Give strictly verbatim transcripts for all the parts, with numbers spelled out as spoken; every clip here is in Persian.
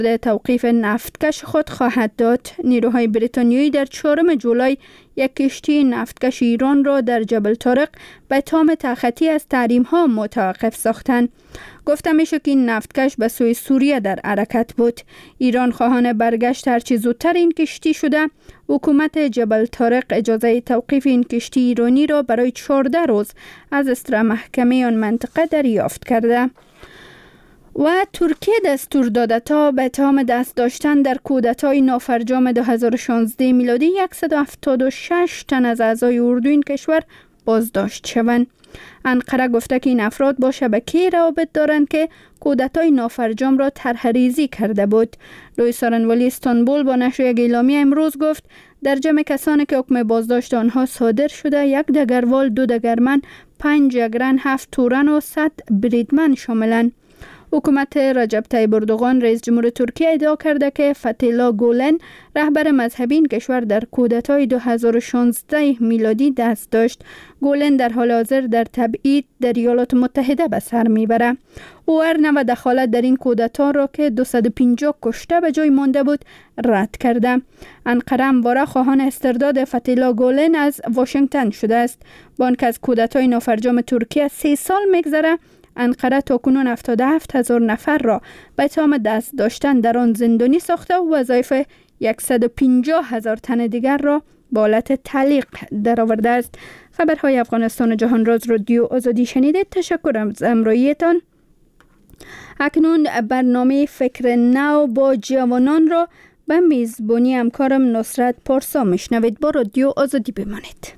توقیف نفتکش خود خواهد داد. نیروهای بریتانیایی در چهارم جولای یک کشتی نفتکش ایران را در جبل طارق به تام تخطی از تحریم ها متوقف ساختند. گفته میشه که این نفتکش به سوی سوریه در حرکت بود. ایران خواهان برگشت هرچی زودتر این کشتی شده. حکومت جبل طارق اجازه توقیف این کشتی ایرانی را برای چهارده روز از استرا محکمه آن منطقه دریافت کرده. و ترکیه دستور داده تا به اتهام دست داشتن در کودتای نافرجام دو هزار و شانزده میلادی صد و هفتاد و شش تن از اعضای اردو این کشور بازداشت شوند. انقره گفته که این افراد با شبکه روابط دارند که کودتای نافرجام را طرح‌ریزی کرده بود. لوی سارنوالی استانبول با نشر یک اعلامیه امروز گفت در جمع کسانی که حکم بازداشت آنها صادر شده یک دگروال، دو دگرمن، پنج جگرن، هفت تورن و صد بریدمن شاملند. حکومت رجب طیب اردوغان رئیس جمهور ترکیه ادعا کرده که فتح‌الله گولن رهبر مذهبی این کشور در کودتای دو هزار و شانزده میلادی دست داشت. گولن در حال حاضر در تبعید در ایالات متحده به سر میبره. او هر نوع دخالت در این کودتا را که دویست و پنجاه کشته به جای مانده بود رد کرده. انقره همواره خواهان استرداد فتح‌الله گولن از واشنگتن شده است. با آنکه از کودتای نافرجام ترکیه سه سال میگذره، انقره تاکنون هفتاد و هفت هزار نفر را به اتهام دست داشتن در آن زندانی ساخته و وظایف صد و پنجاه هزار تن دیگر را به حالت تعلیق درآورده است. خبرهای افغانستان و جهان راز رادیو آزادی شنیدید. تشکر از همراهیتان. اکنون برنامه فکر نو با جوانان را به میزبانی همکارم نصرت پارسا میشنوید. با رادیو آزادی بمانید.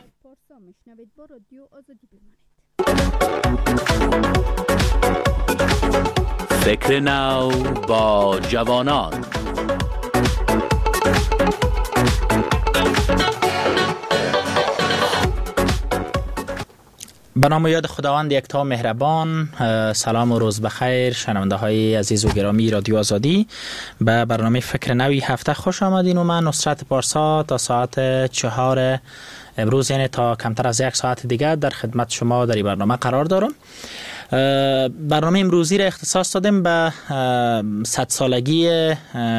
فکر نو با جوانان. به نام و یاد خداوند یکتا مهربان. سلام و روز بخیر شنونده های عزیز و گرامی رادیو آزادی. به برنامه فکر نوی هفته خوش آمدین و من نصرت پارسا تا ساعت چهار امروز، یعنی تا کمتر از یک ساعت دیگر در خدمت شما در این برنامه قرار دارم. برنامه امروزی را اختصاص دادیم به صد سالگی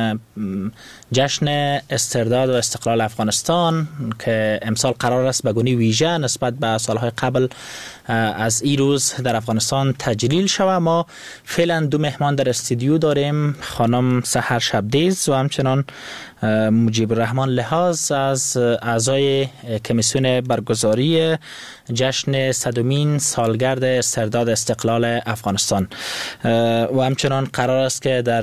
جشن استرداد و استقلال افغانستان که امسال قرار است به گونه ویژه نسبت به سالهای قبل از این روز در افغانستان تجلیل شود. ما فعلا دو مهمان در استودیو داریم، خانم سحر شبدیز و همچنان مجیب الرحمن لحاظ از اعضای کمیسیون برگزاری جشن صدمین سالگرد استرداد استقلال افغانستان. و همچنان قرار است که در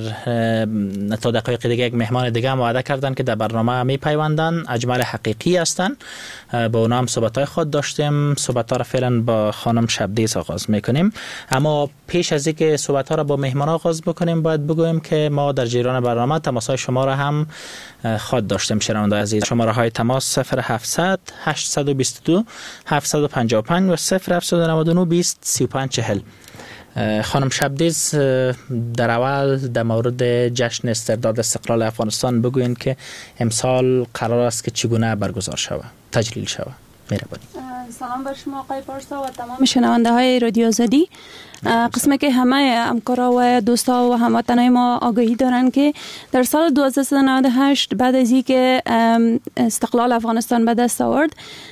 تا دقایق دیگه یک مهمان دیگه هم وعده کردن که در برنامه می پیوندن، اجمل حقیقی هستن. با اونا هم صحبت‌های خود داشتیم. صحبت‌ها را فعلا با خانم شبدیز آغاز میکنیم، اما پیش از اینکه صحبت‌ها را با مهمان آغاز بکنیم باید بگویم که ما در جریان برنامه تماس‌های شما را هم خود داشتیم. شنونده عزیز، شماره های تماس صفر هفتصد هشتصد و بیست و دو هفتصد و پنجاه و پنج و صفر هفتصد و نود و نه بیست سی و پنج چهل. خانم شبدیز، در اول در مورد جشن استرداد استقلال افغانستان بگوین که امسال قرار است که چگونه برگزار شود، تجلیل شود. مهربانی. سلام بر شما آقای پارسا و تمام شنونده های رادیو آزادی. قسمه که همه همکارا و دوستا و هموطنای ما آگاهی دارن که در سال دو هزار و سیصد و نود و هشت بعد از اینکه استقلال افغانستان به دست آورد،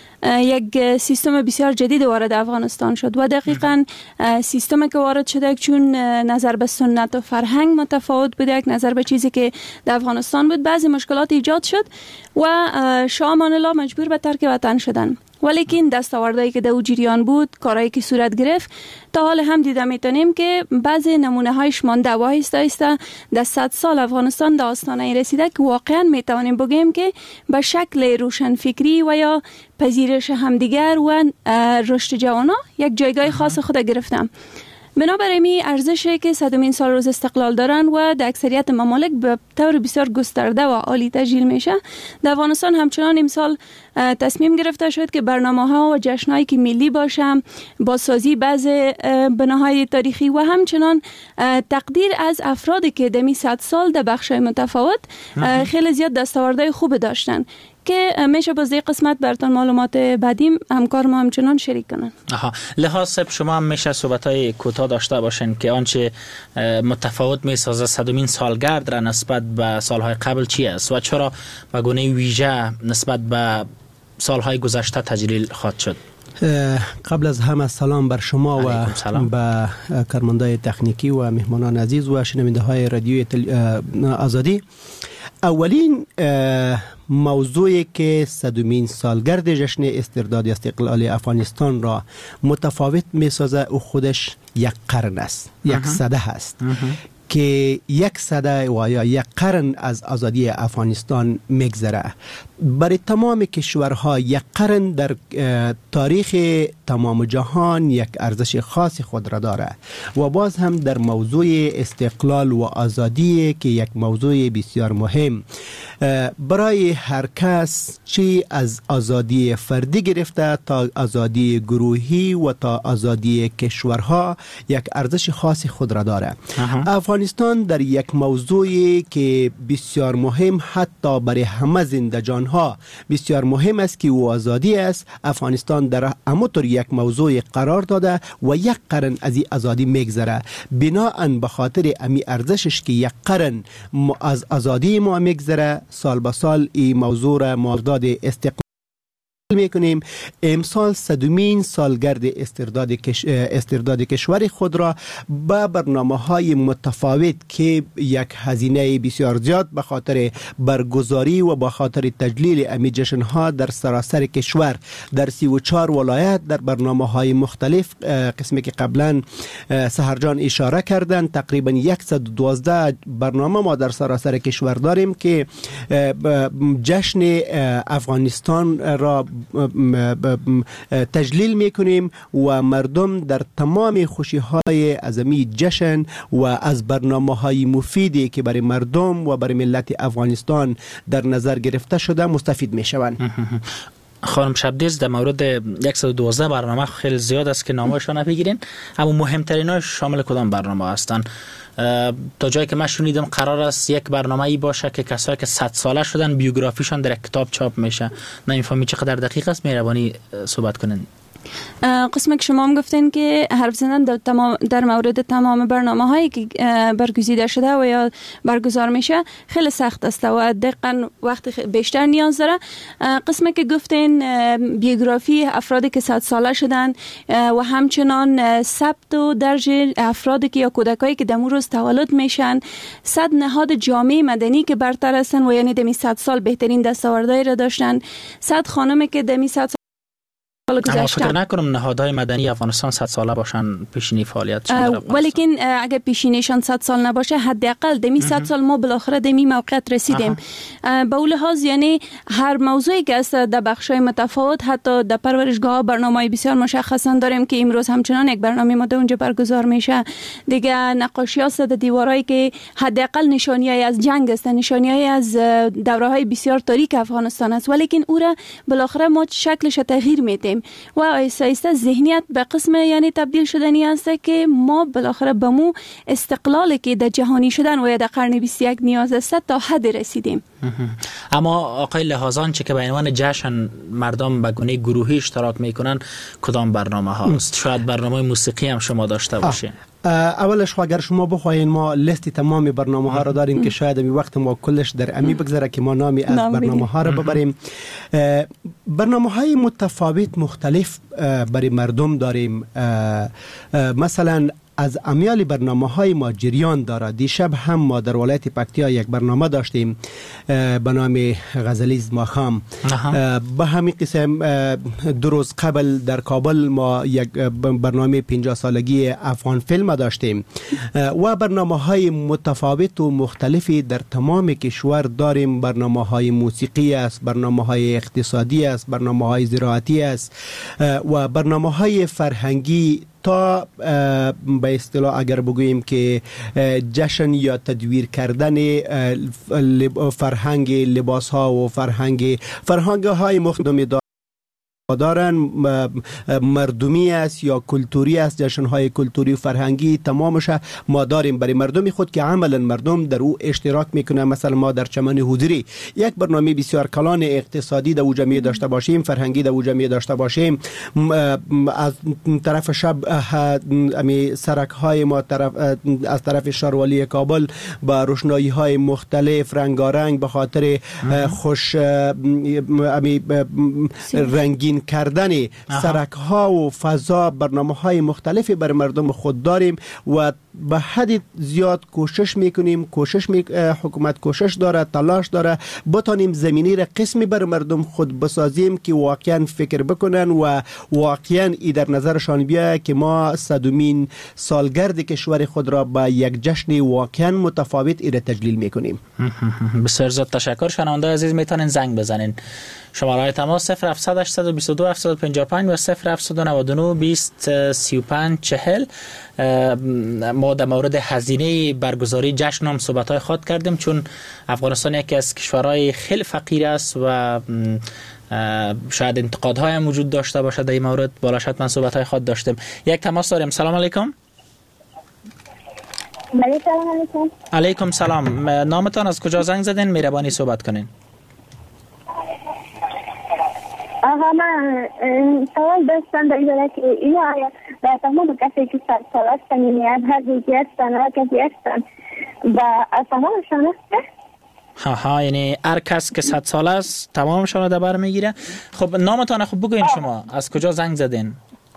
یک سیستم بسیار جدید وارد افغانستان شد و دقیقاً سیستمی که وارد شده چون نظر به سنت و فرهنگ متفاوت بود، یک نظر به چیزی که در افغانستان بود، بعضی مشکلات ایجاد شد و شاه امان الله مجبور به ترک وطن شدن. ولیکن دستاوردهایی که در او جریان بود، کارهایی که صورت گرفت، تا حال هم دیده میتونیم که بعضی نمونه هایش مانده و آهسته آهسته در صد سال افغانستان در آستانه رسیده که واقعا میتوانیم بگیم که به شکل روشنفکری و یا پذیرش همدیگر و رشد جوانا یک جایگاه خاص خود گرفتم. بنابراین می ارزشی که صدمین سال روز استقلال دارن و در اکثریت ممالک به طور بسیار گسترده و عالی تجلیل میشه، در افغانستان همچنان امسال تصمیم گرفته شد که برنامه‌ها و جشن‌هایی که ملی باشه، بازسازی بعض بناهای تاریخی و همچنان تقدیر از افرادی که دمی صد سال در بخش‌های متفاوت خیلی زیاد دستاوردهای خوب داشتن که میشه باز قسمت براتون معلومات بعدی همکار ما همچنان شریک کنن. آها، لحاظ شما هم میشه صحبت‌های کوتاه داشته باشین که آنچه متفاوت میسازه صدمین سالگرد را نسبت به سالهای قبل چی است و چرا به گونه ویژه نسبت به سالهای گذشته تجلیل خواهد شد؟ قبل از همه سلام بر شما و به کارمندای تکنیکی و مهمانان عزیز و شنونده های رادیوی آزادی. اولین موضوعی که صدمین سالگرد جشن استرداد استقلال افغانستان را متفاوت میسازه او خودش یک قرن است، یک سده است که یک سده و یا یک قرن از آزادی افغانستان میگذره. برای تمام کشورها یک قرن در تاریخ تمام جهان یک ارزش خاص خود را داره و باز هم در موضوع استقلال و آزادی که یک موضوع بسیار مهم برای هر کس، چی از آزادی فردی گرفته تا آزادی گروهی و تا آزادی کشورها، یک ارزش خاص خود را داره. افغانستان در یک موضوعی که بسیار مهم حتی برای همه زنده جانها بسیار مهم است که او آزادی است، افغانستان در همونطور یک موضوع قرار داده و یک قرن از این آزادی میگذره. بناهن به خاطر امی ارزشش که یک قرن از آزادی ما میگذره، سال به سال این موضوع را مازداد استقلال میکنیم. امسال صدمین سالگرد استرداد کش... استرداد کشور خود را با برنامه های متفاوت که یک هزینه بسیار زیاد به خاطر برگزاری و به خاطر تجلیل امی جشن ها در سراسر کشور در سی و چهار ولایت در برنامه های مختلف، قسمی که قبلا سحرجان اشاره کردن، تقریبا صد و دوازده برنامه ما در سراسر کشور داریم که جشن افغانستان را تجلیل میکنیم و مردم در تمام خوشی های عظمی جشن و از برنامه های مفیدی که برای مردم و برای ملت افغانستان در نظر گرفته شده مستفید میشوند. خانم شبدیز، در مورد صد و دوازده برنامه خیلی زیاد است که نامشون نپیگیرین، اما مهمتریناش شامل کدام برنامه هستند؟ تا جایی که من شنیدم قرار است یک برنامه ای باشه که کسایی که صد ساله شدن بیوگرافیشان در کتاب چاپ میشه. نمیفهمی چقدر دقیق است، مهربانی صحبت کنین. قسمی که شما هم گفتین که حرف زدن در, تمام در مورد تمام برنامه هایی که برگزیده شده و یا برگزار میشه خیلی سخت است و دقیقاً وقت بیشتر نیاز داره. قسمی که گفتین بیوگرافی افرادی که صد ساله شدن و همچنان ثبت و درج افرادی که یا کودکایی که دمو روز تولد میشن، صد نهاد جامعه مدنی که برتر هستن و یعنی دمی صد سال بهترین دستاوردهای را داشتن، صد خانمی که دمی صد اما فکر نکنم نهادهای مدنی افغانستان صد ساله باشن پیشینی فعالیت شده، ولیکن اگه پیشینیشان صد سال نباشه حداقل دمی صد سال ما بالاخره دمی موقعیت رسیدیم. به اون لحاظ یعنی هر موضوعی که است در بخش‌های متفاوت، حتی در پرورشگاه برنامه‌های بسیار مشخصا داریم که امروز همچنان یک برنامه ما اونجا برگزار میشه. دیگه نقاشی است در دیوارایی که حداقل نشانی‌های از جنگ است، نشانی‌های از دوره‌های بسیار تاریک افغانستان است، ولیکن او را بالاخره ما شکلش تغییر میدیم و آیسته آیسته ذهنیت به قسم یعنی تبدیل شدنی است که ما بالاخره به مو استقلالی که در جهانی شدن و در قرن بیست و یک نیاز است تا حد رسیدیم. اما آقای لحاظان چه که به عنوان جشن مردم به گونه گروهی اشتراک میکنن، کدام برنامه هاست؟ شاید برنامه موسیقی هم شما داشته باشین. اولش اگر شما بخواین ما لیست تمام برنامه ها را داریم که شاید می وقت ما کلش در امی بگذره که ما نامی از برنامه ها را ببریم. برنامه های متفاوت مختلف برای مردم داریم. مثلا از امیال برنامه های ما جریان داره. دیشب هم ما در ولایت پکتیا یک برنامه داشتیم به نام غزلیز ماخام. به همین قسم دو روز قبل در کابل ما یک برنامه پنجاه سالگی افغان فیلم داشتیم و برنامه های متفاوت و مختلفی در تمام کشور داریم. برنامه های موسیقی است، برنامه های اقتصادی است، برنامه های زراعتی است و برنامه های فرهنگی تا به اصطلاح اگر بگوییم که جشن یا تدویر کردن فرهنگ لباس ها و فرهنگ فرهنگ های مختلف دارن مردمی است یا کلتوری است، جشن‌های کلتوری و فرهنگی تمامش ما داریم برای مردم خود که عملا مردم در او اشتراک میکنه. مثلا ما در چمن حضوری یک برنامه بسیار کلان اقتصادی در جمعیه داشته باشیم، فرهنگی در جمعیه داشته باشیم. از طرف شب امی سرک های ما طرف از طرف شاروالی کابل با روشنایی های مختلف رنگارنگ به خاطر خوش امی رنگین کردن سرک ها و فضا برنامه های مختلفی بر مردم خود داریم و به حد زیاد کوشش میکنیم، کوشش می... حکومت کوشش داره، تلاش داره بتانیم زمینی را قسمی بر مردم خود بسازیم که واقعا فکر بکنن و واقعا ای در نظرشان بیاید که ما صدومین سالگرد کشور خود را با یک جشن واقعا متفاوت ای را تجلیل میکنیم. بسیار زیاد تشکر. شنونده عزیز میتونین زنگ بزنین. شماره تماس صفر هفت هشت دو دو هفت پنج پنج و صفر هفت نه نه بیست سی و پنج چهل. ما در مورد هزینه برگزاری جشن هم صحبت‌های خود کردیم، چون افغانستان یکی از کشورهای خیلی فقیر است و شاید انتقادهای هم وجود داشته باشه در این مورد. بالا شد من صحبت‌های خود داشتیم. یک تماس داریم. سلام علیکم. سلام علیکم. علیکم سلام. نامتان از کجا زنگ زدین؟ مهربانی صحبت کنین. آها من سوال داشتم در این که اینو آیا در تمام کسی که صد سال هستن یعنی هر روزی هستن هر کسی هستن و از تمامشان هسته؟ ها ها یعنی هر کس که صد سال است تمامشان رو در بر میگیره. خب نامتان خب بگوین شما از کجا زنگ زدین؟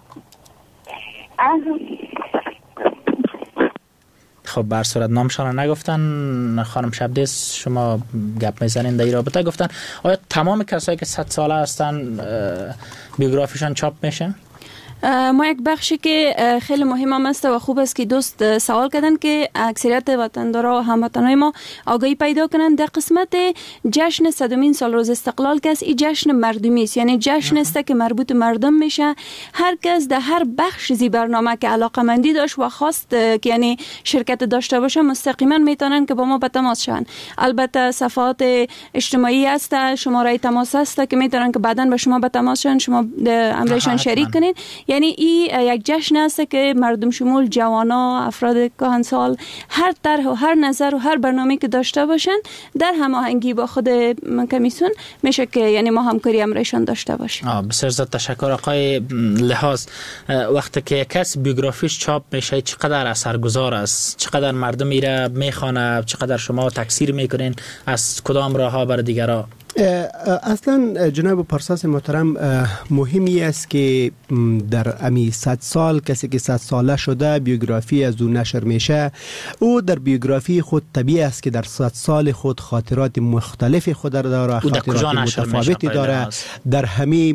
خب بر صورت نامشان نگفتن. خانم شبدیس شما گپ میزنین در این رابطه، گفتن آیا تمام کسایی که صد ساله هستن بیوگرافیشان چاپ میشه؟ ما یک بخشی که خیلی مهم است و خوب است که دوست سوال کردن که اکثریت وطندارا و هموطنای ما آگاهی پیدا کنند در قسمت جشن صدمین سال روز استقلال که این جشن مردمی است، یعنی جشن است که مربوط مردم میشه. هر کس در هر بخش زی برنامه که علاقمندی داشت و خواست که یعنی شرکت داشته باشه مستقیما میتونن که با ما به تماس شون. البته صفحات اجتماعی است، شماره تماس است که میتونن که بعداً به شما به تماس شون، شما امرشان شریک کنین. یعنی این یک جشن است که مردم شمول جوانا، افراد کهنسال، هر طرح و هر نظر و هر برنامه‌ای که داشته باشند در هماهنگی با خود کمیسیون میشه که یعنی ما همکاری امرشان داشته باشیم. آه بسیار زیاد تشکر آقای لحاظ. وقتی که کس بیوگرافیش چاپ میشه چقدر اثرگذار است؟ چقدر مردم میره میخوانه؟ چقدر شما تکثیر میکنین؟ از کدام راه‌ها بر دیگرها؟ اصلا جناب پارساس محترم مهمی است که در امی صد سال کسی که صد ساله شده بیوگرافی از او نشر میشه، او در بیوگرافی خود طبیعی است که در صد سال خود خاطرات مختلف خود داره، خاطرات متفاوتی داره. در همه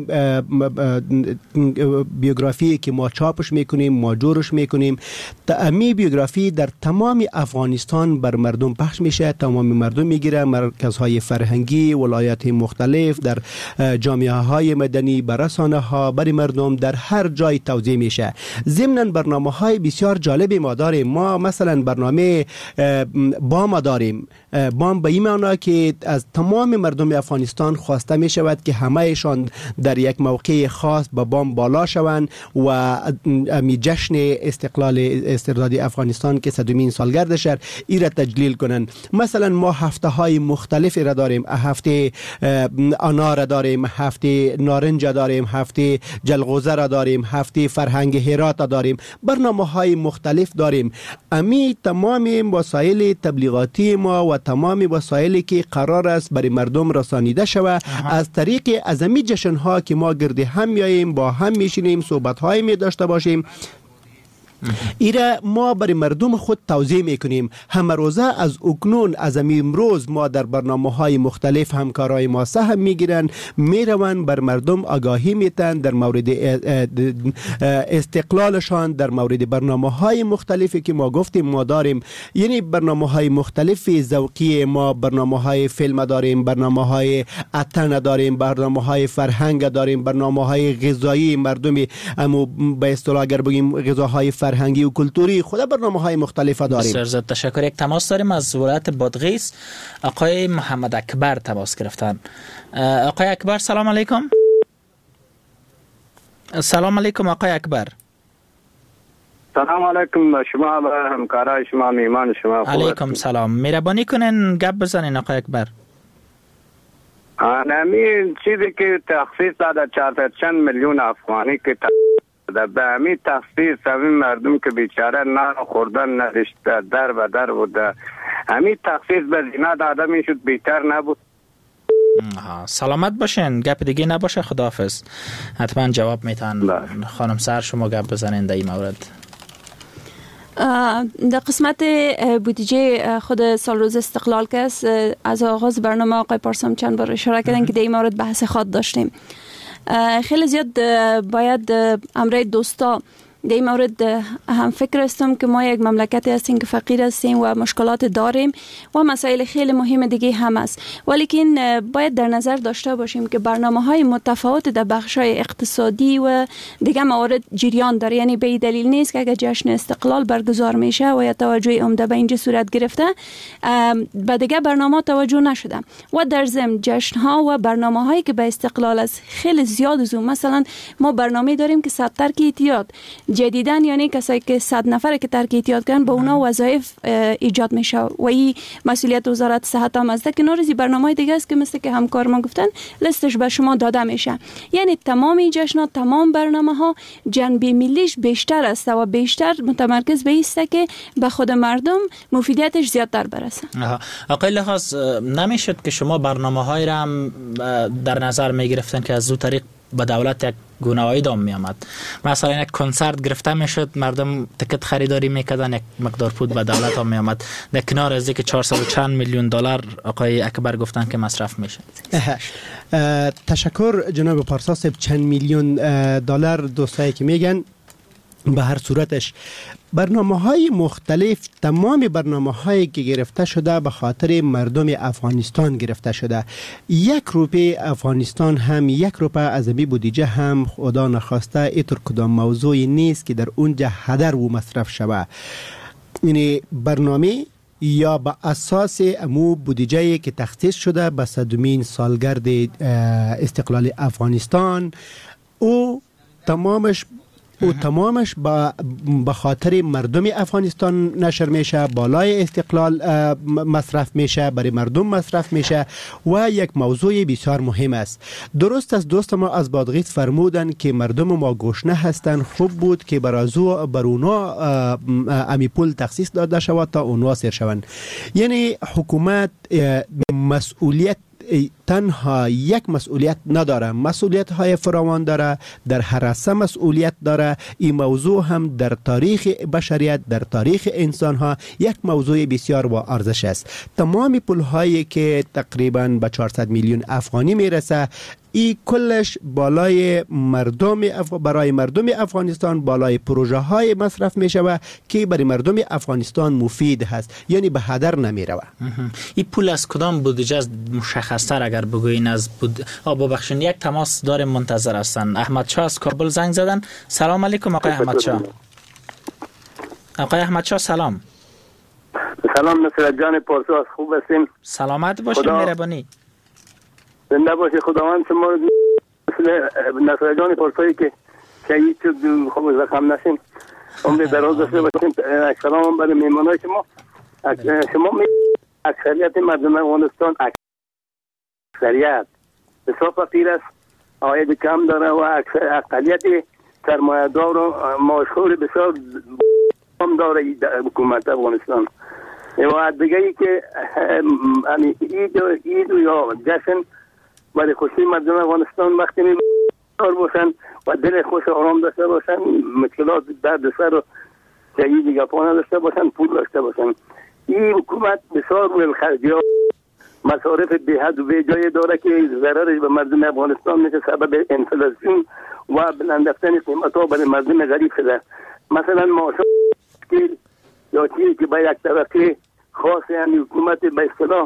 بیوگرافی که ما چاپش میکنیم ما جورش میکنیم، امی بیوگرافی در تمام افغانستان بر مردم پخش میشه، تمام مردم میگیره، مرکزهای فرهنگی ولایت مختلف در جامعه های مدنی بر رسانه ها برای مردم در هر جای توزیع میشه. ضمناً برنامه های بسیار جالبی ما داریم. ما مثلا برنامه بام داریم. بام به این معنی که از تمام مردم افغانستان خواسته می شود که همهشان در یک موقع خاص با بام بالا شوند و می جشن استقلال استرداد افغانستان که صدمین سالگردش ای را تجلیل کنند. مثلا ما هفته های مختلفی را داریم. هفته انار داریم، هفته نارنج داریم، هفته جلغوزه را داریم، هفته فرهنگ هرات داریم، برنامه های مختلف داریم. امی تمام وسایل تبلیغاتی ما و تمام وسایلی که قرار است برای مردم رسانیده شود از طریق ازمی جشن ها که ما گرد هم میاییم، با هم میشینیم، صحبت های می داشته باشیم، ایره ما برای مردم خود توضیح میکنیم. همه روزه از اکنون از امروز ما در برنامه های مختلف همکارای ما سهم میگیرن، میروند بر مردم آگاهی میتن در مورد استقلالشان، در مورد برنامه های مختلفی که ما گفتیم ما داریم. یعنی برنامه های مختلف ذوقی ما، برنامه های فیلم داریم، برنامه های اتن داریم، برنامه های فرهنگ داریم، برنامه های غذایی مردمی، اما به اصطلاح اگر بگیم غذاهای فرهنگی و کلتوری، خود برنامه های مختلف داریم. بسیار زیاد تشکر. یک تماس داریم از ولایت بادغیس. آقای محمد اکبر تماس گرفتن. آقای اکبر سلام علیکم. سلام علیکم آقای اکبر. سلام علیکم شما و همکارای شما، میمان شما. علیکم سلام. مهربانی کنین گپ بزنین آقای اکبر. همین چیزی که تخصیص داده چهارصد چند میلیون افغانی که به همین تخصیص همین مردم که بیچاره نان خوردن نداشته در و در بوده، همین تخصیص به زینا داده میشد بهتر نبود؟ سلامت باشین، گپ دیگه نباشه، خداحافظ. حتما جواب میتن خانم سر شما گپ بزنین در این مورد. در قسمت بودجه خود سال روز استقلال که است، از آغاز برنامه آقای پارسا چند بار اشاره کردن که در این مورد بحث خود داشتیم. خیلی زیاد باید امر دوستا در این مورد هم فکر هستم که ما یک مملکتی هستیم که فقیر هستیم و مشکلات داریم و مسائل خیلی مهم دیگه هم است، ولیکن باید در نظر داشته باشیم که برنامه‌های متفاوت در بخش‌های اقتصادی و دیگه موارد جریان داره. یعنی به دلیل نیست که اگر جشن استقلال برگزار میشه و یا توجه عمده به اینجا صورت گرفته به دیگه برنامه توجه نشده و در ضمن جشن‌ها و برنامه‌هایی که به استقلال است خیلی زیاد زوم. مثلا ما برنامه داریم که صد ترک اعتیاد جدیدن، یعنی کسایی که صد نفره که ترک اعتیاد کردن به اونا وظایف ایجاد میشه و این مسئولیت وزارت صحت هم است. که نوروزی برنامه‌های دیگه است که مثل که همکار ما گفتن لیستش به شما داده میشه. یعنی تمام این جشن‌ها، تمام برنامه‌ها جنبه ملیش بیشتر است و بیشتر متمرکز به است که به خود مردم مفیدیتش زیادتر برسه. آقای لحاظ نمیشد که شما برنامه‌های را هم در نظر میگرفتن که از دو طریق به دولت یک گونه دام می آمد؟ مثلا یک کنسرت گرفته میشد، مردم تکت خریداری میکردن، یک مقدار پول به دولت هم می آمد. در کنار از اینکه چهارصد و چند میلیون دلار آقای اکبر گفتن که مصرف میشه. تشکر جناب پارسا صاحب. چند میلیون دلار دوستایی که میگن، به هر صورتش برنامه های مختلف، تمام برنامه هایی که گرفته شده به خاطر مردم افغانستان گرفته شده. یک روپه افغانستان هم، یک روپه از بی بودجه هم خدا نخواسته اینطور کدام موضوعی نیست که در اونجا هدر و مصرف شده. یعنی برنامه یا به اساس امو بودجه که تخصیص شده به صدمین سالگرد استقلال افغانستان، او تمامش او تمامش به خاطر مردم افغانستان نشر میشه، بالای استقلال مصرف میشه، برای مردم مصرف میشه و یک موضوع بسیار مهم است. درست است دوست ما از بادغیس فرمودن که مردم ما گشنه هستند، خوب بود که برازو بر اونا امی پول تخصیص داده شود تا اونها سیر شوند. یعنی حکومت مسئولیت تنها یک مسئولیت نداره، مسئولیت های فراوان داره، در هر راسته مسئولیت داره. این موضوع هم در تاریخ بشریت، در تاریخ انسان ها یک موضوع بسیار با ارزش است. تمام پول هایی که تقریبا به چهارصد میلیون افغانی میرسه، ای کلش بالای مردم اف... برای مردم افغانستان بالای پروژه های مصرف می شود که برای مردم افغانستان مفید هست، یعنی به هدر نمی رود. این پول از کدام بودجه است مشخص‌تر اگر بگوین؟ از بود آب بخشین یک تماس داریم، منتظر هستن. احمد شاه از کابل زنگ زدن. سلام علیکم آقای احمد شاه. آقای احمد شاه سلام. سلام نصرت جان پارسا، خوب هستین؟ سلامت باشید، مهربانی. زنده باشی، خداوند شما مثل نصرت جان پارسایی که شهید شد خوب زخم نشین، عمر دراز داشته باشین. سلام برای میهمانای شما. شما می اکثریت مردم افغانستان اکثریت حساب فقیر است، عاید کم داره و اقلیت سرمایه‌دار و مشغول بسیار کم داره حکومت افغانستان. و دیگه ای که اید و اید یا جشن برای خوشی مردم افغانستان وقتی می باشن و دل خوش آرام داشته باشن، مشکلات درد سر و جایی دیگه پانه داشته باشن، پول داشته باشن. این حکومت بسیار روی خرجیات مصارف به حد و به جای داره که ضررش به مردم افغانستان میشه، سبب انفلاسیون و بلند رفتن قیمت‌ها برای مردم غریب شده. مثلا معاشات یا چیزی که به یک طرفی خاص یعنی حکومت به اصطلاح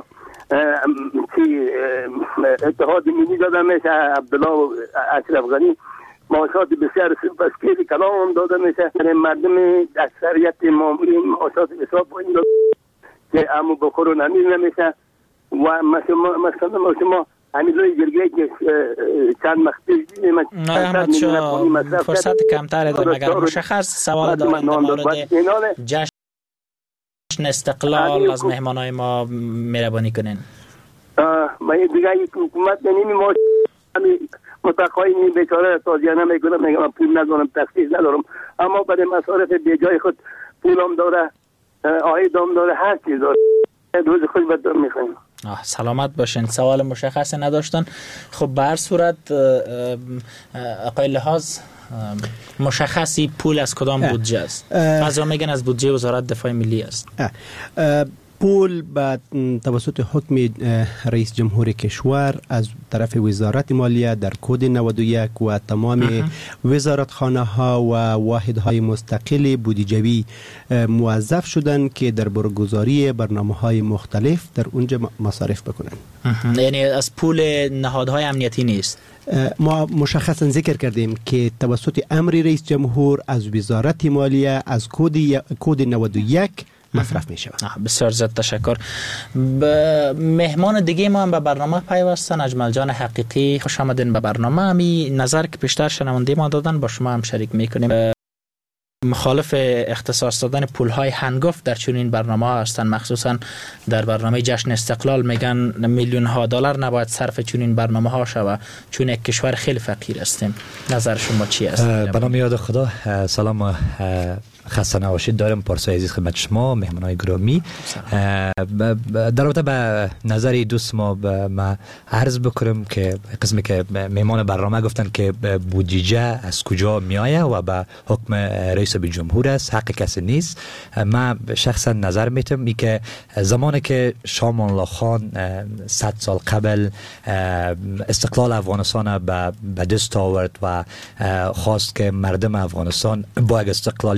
اتحاد ملی داده میشه، عبدالله اشرف غنی معاشات بسیار سپاسگزاری کلام داده میشه، مردم اکثریت معمولی معاشات حساب پایین داده که امو بخور و نمیر نمیشه. و مثلا ما شما همین لوی جرگه که چند مخفی احمد شاه فرصت کمتر دارم. اگر مشخص سوال دارن در مورد جشن استقلال از مهمانای ما مهربانی کنین. من دیگه حکومت نمی ما متقای نمی بیچاره تازیه نمیکنم، میگم پول ندارم، تخصیص ندارم، اما برای مصارف بیجای خود پولم داره، آیدام داره، هر چیز داره. روز خود بدر میخوایم. سلامت باشین. سوال مشخصی نداشتن. خب به هر صورت آقای لحاظ مشخصی پول از کدام بودجه است؟ بعضیا میگن از بودجه وزارت دفاع ملی است. پول به توسط حکم رئیس جمهور کشور از طرف وزارت مالیه در کد نود و یک و تمام وزارتخانه ها و واحدهای مستقل بودجوی موظف شدن که در برگزاری برنامه های مختلف در اونجا مصارف بکنن. یعنی از پول نهادهای امنیتی نیست. ما مشخصا ذکر کردیم که توسط امر رئیس جمهور از وزارت مالیه از کد کد نود و یک مصرف می شود. بسیار زیاد تشکر. مهمان دیگه ما هم به برنامه پیوستن. اجمل جان حقیقی، خوش آمدین به برنامه. همی نظر که پیشتر شنونده ما دادن با شما هم شریک میکنیم. مخالف اختصاص دادن پولهای هنگفت در چنین برنامه ها هستند، مخصوصا در برنامه جشن استقلال میگن میلیون ها دلار نباید صرف چنین برنامه ها شود چون یک کشور خیلی فقیر هستیم. نظر شما چی است؟ به نام یاد خدا. سلام، خسته نباشید. دارم پارسای عزیز خدمت شما مهمانای گرامی. در رابطه به نظر دوست ما ما عرض بکنم که قسمی که مهمان برنامه گفتن که بودجه از کجا میآید و به حکم رئیس جمهور است، حق کسی نیست. من شخصا نظر میتم ای که زمانی که شاه امان الله خان صد سال قبل استقلال افغانستان به دست آورد و خواست که مردم افغانستان با استقلال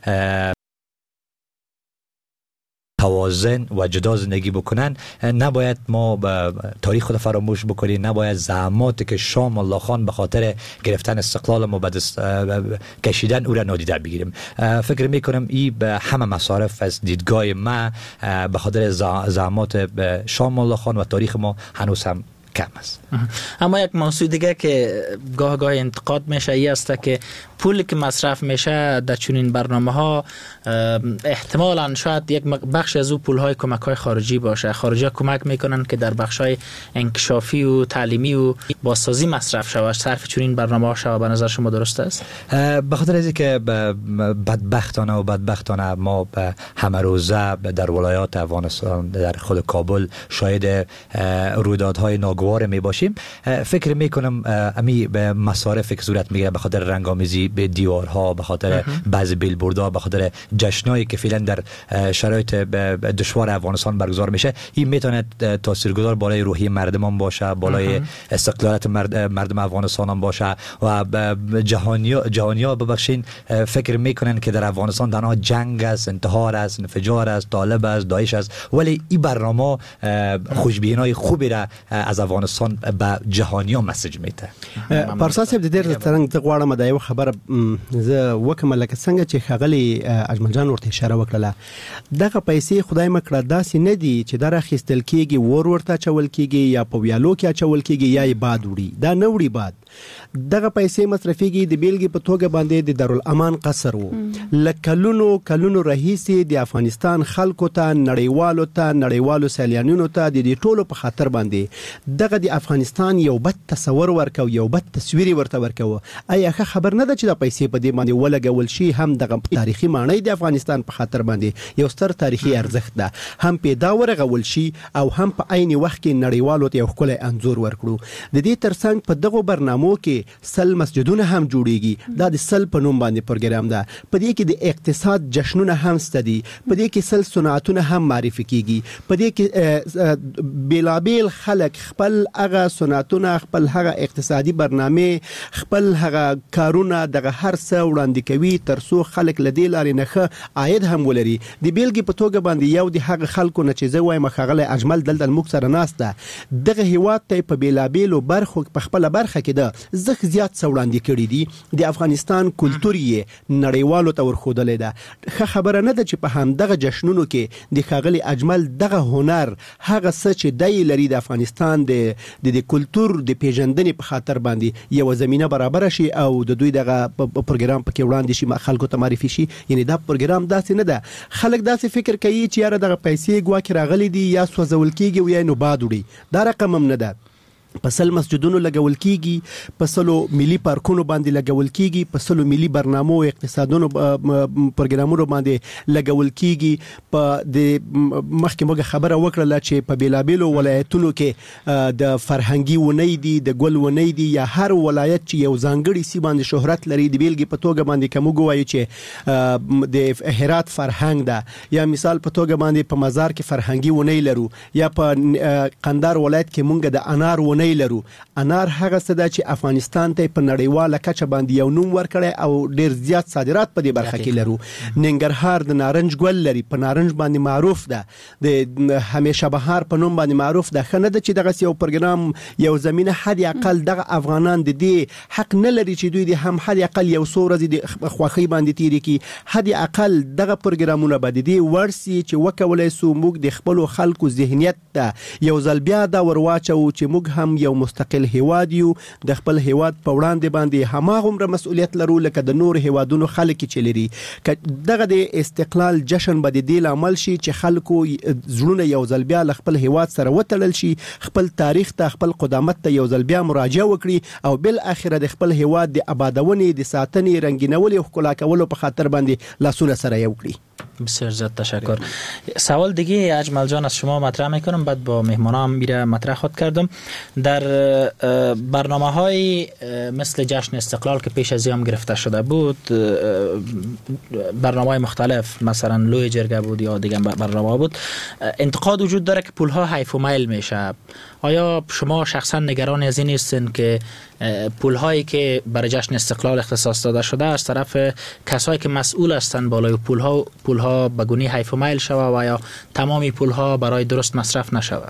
توازن و جدا زندگی بکنن، نباید ما تاریخ خود فراموش بکنیم، نباید زحماتی که شاه امان الله خان به خاطر گرفتن استقلال ما به دست کشیدن او را نادیده بگیریم. فکر میکنم این به همه مصارف از دیدگاه ما به خاطر زحمات شاه امان الله خان و تاریخ ما هنوز هم کم است. اما یک موضوع دیگه که گاه گاه انتقاد میشه ای است که پولی که مصرف میشه در چنین برنامه ها احتمالاً شاید یک بخش از او پول های کمک های خارجی باشه. خارجی ها کمک میکنن که در بخش های انکشافی و تعلیمی و بازسازی مصرف شود، صرف چنین برنامه ها شود. به نظر شما درست است؟ به خاطر از اینکه بدبختانه و بدبختانه ما به همه روزه در ولایات افغانستان در خود کابل شاهد رویدادهای ناگوار می باشیم. فکر می کنم امی به مصارف که صورت میگیره به خاطر رنگامیزی به دیوارها، به خاطر بعضی بیلبوردها، به خاطر جشنایی که فعلا در شرایط دشوار افغانستان برگزار میشه، این میتونه تاثیرگذار بالای روحی مردمان باشه، بالای استقلالت مردم افغانستان هم باشه و جهانیا جهانیا ببخشین فکر میکنن که در افغانستان تنها جنگ است، انتحار است، انفجار است، طالب است، داعش است، ولی این برنامه خوشبینای خوبی را از افغانستان به جهانیا مسیج میته. پارسا صاحب د دې ترڅنګ ته غواړم دا یو خبره زه وکم لکه څنګه چې ښاغلي اجمل جان ورته اشاره وکړه، دغه پیسې خدای مکړه داسې نه دي چې در اخیستل کیږي ور ورته چول کیږي یا په ویالو کې اچول کیږي یا باد وړي، دا نه وړي باد. دغه پیسې مصرفيږي د بیلګې په توګه باندې د دارالامان قصر وو لکلونو کلونو رئیسي د افغانستان خلکو ته نړیوالو ته نړیوالو سیلانیانو ته د دې ټولو په خاطر باندې دغه د افغانستان یو بد تصور ورکو، یو بد تصویر ورته ورکو. آیا خبر نه ده چې د پیسې په دې باندې ولګول شي هم دغه تاریخي معنی د افغانستان په خاطر باندې یو ستر تاریخي ارزښت ده، هم پیدا ورغول شي او هم په عین وخت کې نړیوالو ته یو ښکلی انځور ورکړو. د دې ترڅنګ په دغه برنامو کې سل مسجدونه هم جوړیږي، دا د سل په نوم باندې پروګرام ده. په دې کې د اقتصاد جشنونه هم ستدي، په دې کې سل صنعتونه هم معرفي کیږي، په دې کې بیلابیل خلک خپل هغه صنعتونه، خپل هغه اقتصادي برنامه، خپل هغه کارونه دغه هر څه وړاندې کوي ترڅو خلک لدې لارې نه عاید هم ولري. د بیلګې په توګه باندې یو د هغه خلکو نه چې زه وایم ښاغلی اجمل دلته موږ سره ناست ده، دغه هیواد ته په بیلابیلو برخو په خپله برخه کې ده زخ زیات څه وړاندې کړي دي. د افغانستان کلتور یې نړیوالو ته ورښودلی ده. ښه خبره نه ده چې په همدغه جشنونو کې د ښاغلي اجمل دغه هنر، هغه څه چې دی لري د افغانستان د د کلچر د پیژندنې په خاطر باندې یو زمينه برابر شي او د دوی دغه پروګرام پکې وړاندې شي خلکو ته معرفي شي. یعنی دا پروګرام داسې نه ده خلک داسې فکر کوي چې یاره دغه پیسې ګواکې راغلي دي یا سوځول کیږي او یا نو باد وړي. دا رقم هم نه ده. په سل مسجدونو لګول کیږي، په سلو ملي پارکونو باندې لګول کیږي، په سلو ملي برنامو او اقتصادونو پروګرامونو باندې لګول کیږي. په د مخکې موږ خبره وکړه چې په بیلابیلو ولایتونو کې د فرهنګي ونې دي، د ګل ونې دي، یا هر ولایت چې یو ځانګړي سی باندې شهرت لري د بیلګې په توګه باندې کوم وایي چې د هرات فرهنګ ده، یا مثال په توګه باندې په مزار کې فرهنګي ونې لرو، یا په قندار ولایت کې موږ د انار ونې لرو. انار هغه څه ده چې افغانستان ته په نړیواله کچه باندې یو نوم ورکړی او ډیر زیات صادرات په دې برخه کې لرو. ننګرهار د نارنج ګل لري، په نارنج باندې معروف ده، د همیشه بهار په نوم باندې معروف ده. خنه ده چې دغه یو پروګرام یو زمينه حد اقل دغه افغانان د دې حق نه لري چې دوی د هم حد اقل یو څو ورځې د خوخي باندې تیری کی. حد اقل دغه پروګرامونه باندې دی ورسي چې وکولای سو موږ د خپل خلکو ذهنیت ته یو ځل بیا دا ورواچو چې موږ هم یو مستقل هیواد یو، د خپل هیواد په وړاندې باندې هماغومره مسؤلیت لرو لکه د نور هیوادونو خلک چې لري. دغه د استقلال جشن به د دې عمل شي چې خلکو زړونه یو ځل بیا خپل هیواد سره وتړل شي، خپل تاریخ ته خپل قدامت ته یو ځل بیا مراجعه وکړي او بل اخره د خپل هیواد د آبادونې، د ساتنې، رنگینولې او ښکلا کولو په خاطر باندې لاسونه سره یو کړي. بسیار زیاد تشکر. سوال دیگه اجمل جان از شما مطرح میکنم، بعد با مهمانام میره مطرح خود کردم. در برنامه های مثل جشن استقلال که پیش از هم گرفته شده بود، برنامه های مختلف مثلا لوی جرگه بود یا دیگه برنامه بود، انتقاد وجود داره که پول ها حیف و میل میشه. آیا شما شخصا نگران از این هستین که پول هایی که برای جشن استقلال اختصاص داده شده از طرف کسایی که مسئول هستند بالای پول ها پول ها به گونه حیف و میل شود و یا تمامی پول ها برای درست مصرف نشود؟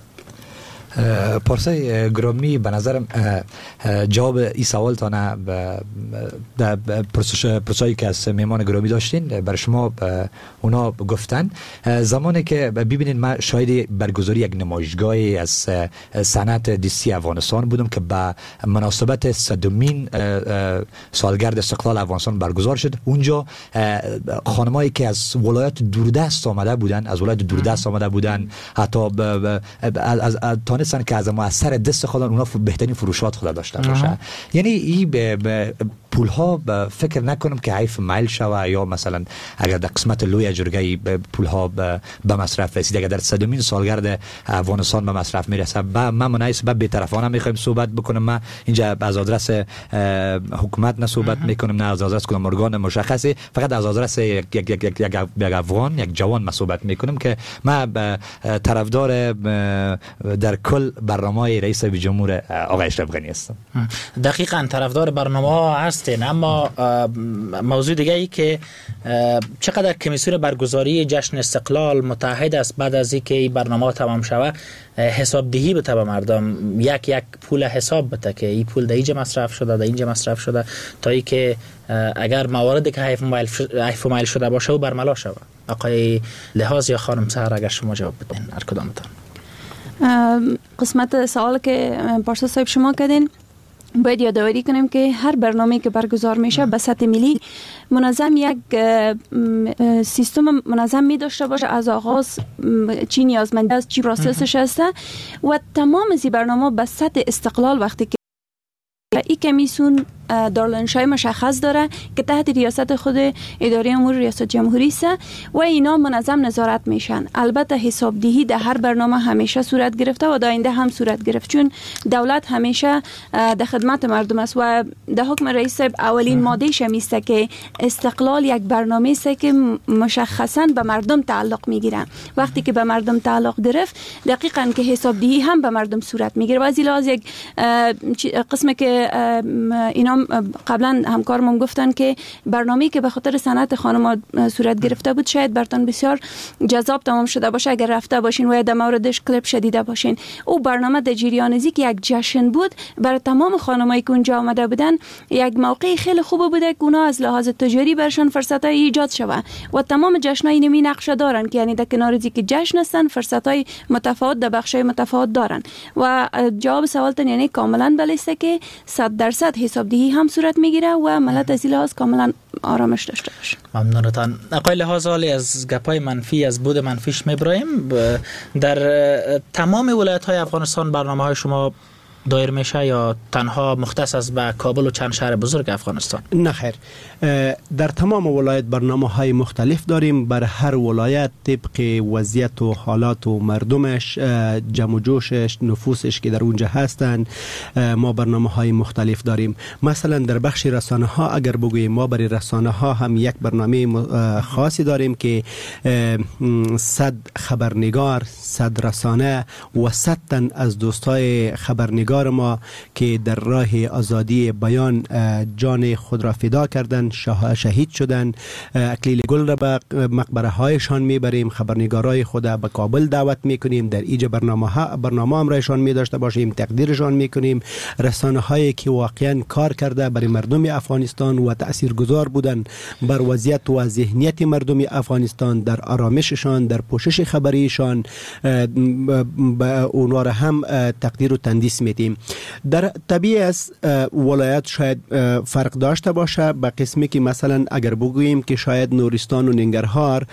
پارسای گرامی به نظرم جواب این سوال تانه در پرسایی که از میمان گرامی داشتین برای شما اونا گفتن. زمانی که ببینید من شاید برگزاری یک نمایشگاهی از صنعت دستی افغانستان بودم که به مناسبت صدمین سالگرد استقلال افغانستان برگزار شد. اونجا خانمایی که از ولایت دوردست آمده بودن، از ولایت دوردست آمده بودن، حتی از تانستن که از مؤثر دست خودن اونا بهترین فروشات خود داشته باشه. یعنی این به پول ها فکر نکنم که حیف میل شوه یا مثلا اگر در قسمت لوی جرگه پول ها به مصرف رسید، اگر در صدمین سالگرد افغانستان به مصرف میرسه. من منایس به بی‌طرفانه میخوایم صحبت بکنم. من اینجا از آدرس حکومت نه صحبت میکنم، نه از آدرس کدام ارگان مشخصی، فقط از آدرس یک یک یک یک یک افغان، یک جوان ما صحبت میکنم که من طرفدار در کل برنامه رئیس جمهور آقای اشرف غنی هستم. دقیقاً طرفدار برنامه هست. اما موضوع دیگه ای که چقدر کمیسیون برگزاری جشن استقلال متحد است بعد از اینکه این برنامه تمام شوه حسابدهی بده به مردم، یک یک پول حساب بده که این پول در اینجا مصرف شده، در اینجا مصرف شده، تا اینکه اگر مواردی که حیف و میل شده باشه و برملا شوه. آقای لحاظ یا خانم سهر اگر شما جواب بدین هر کدامتان. قسمت سوال که پارسا صاحب شما کردین باید یادآوری کنیم که هر برنامه‌ای که برگزار میشه به سطح ملی منظم یک سیستم منظم می داشته باشه، از آغاز چی نیازمنده است، چی پروسسش است و تمام از این برنامه به سطح استقلال وقتی که این کمیسیون دارالانشای مشخص داره که تحت ریاست خود اداره امور ریاست جمهوری است و اینا منظم نظارت میشن. البته حسابدهی در هر برنامه همیشه صورت گرفته و در آینده هم صورت گرفت، چون دولت همیشه در خدمت مردم است و در حکم رئیس صاحب اولین ماده شمیسته که استقلال یک برنامه است که مشخصا به مردم تعلق میگیره. وقتی که به مردم تعلق گرفت دقیقاً که حسابدهی هم به مردم صورت میگیره و از این لحاظ یک قسم که اینا هم قبلا همکارم گفتن که برنامه‌ای که به خاطر صنعت خانم صورت گرفته بود شاید براتون بسیار جذاب تمام شده باشه اگر رفته باشین و یا در موردش کلیپ شدیده باشین. او برنامه در جریانزی که یک جشن بود برای تمام خانمایی که اونجا آمده بودن یک موقع خیلی خوب بوده که اونا از لحاظ تجاری برشان فرصتای ایجاد شوه و تمام جشنای نمی نقشه دارن که یعنی در کنار از که جشن هستن فرصتای متفاوت در بخشای متفاوت دارن و جواب سوالتون یعنی کاملا بلیسته که صد درصد حسابدهی هم صورت میگیره و ملت از لحاظ کاملا آرامش داشته باشه. ممنونتان. اقای لحاظ حالی از گپای منفی از بود منفیش میبرایم. در تمام ولایت های افغانستان برنامه های شما دایر میشه یا تنها مختص است به کابل و چند شهر بزرگ افغانستان؟ نه خیر، در تمام ولایت برنامه های مختلف داریم. بر هر ولایت طبق وضعیت و حالات و مردمش، جمع و جوشش، نفوسش که در اونجا هستند ما برنامه های مختلف داریم. مثلا در بخش رسانه ها اگر بگوییم ما برای رسانه ها هم یک برنامه خاصی داریم که صد خبرنگار، صد رسانه و صد تن از دوستای خبرنگار ما که در راه آزادی بیان جان خود را فدا کردند، شهید شدند. اکلیل گل را به مقبره هایشان میبریم، خبرنگارای خود به کابل دعوت میکنیم، در ایجا برنامه ها برنامه هم رایشان می داشته باشیم، تقدیرشان میکنیم. رسانه هایی که واقعا کار کرده برای مردم افغانستان و تاثیرگذار بودن بر وضعیت و ذهنیت مردم افغانستان، در آرامششان، در پوشش خبریشان، به اونها را هم تقدیر و تندیس میدیم. در طبیعی از ولایت شاید فرق داشته باشه به قسمی که مثلا اگر بگوییم که شاید نورستان و ننگرهار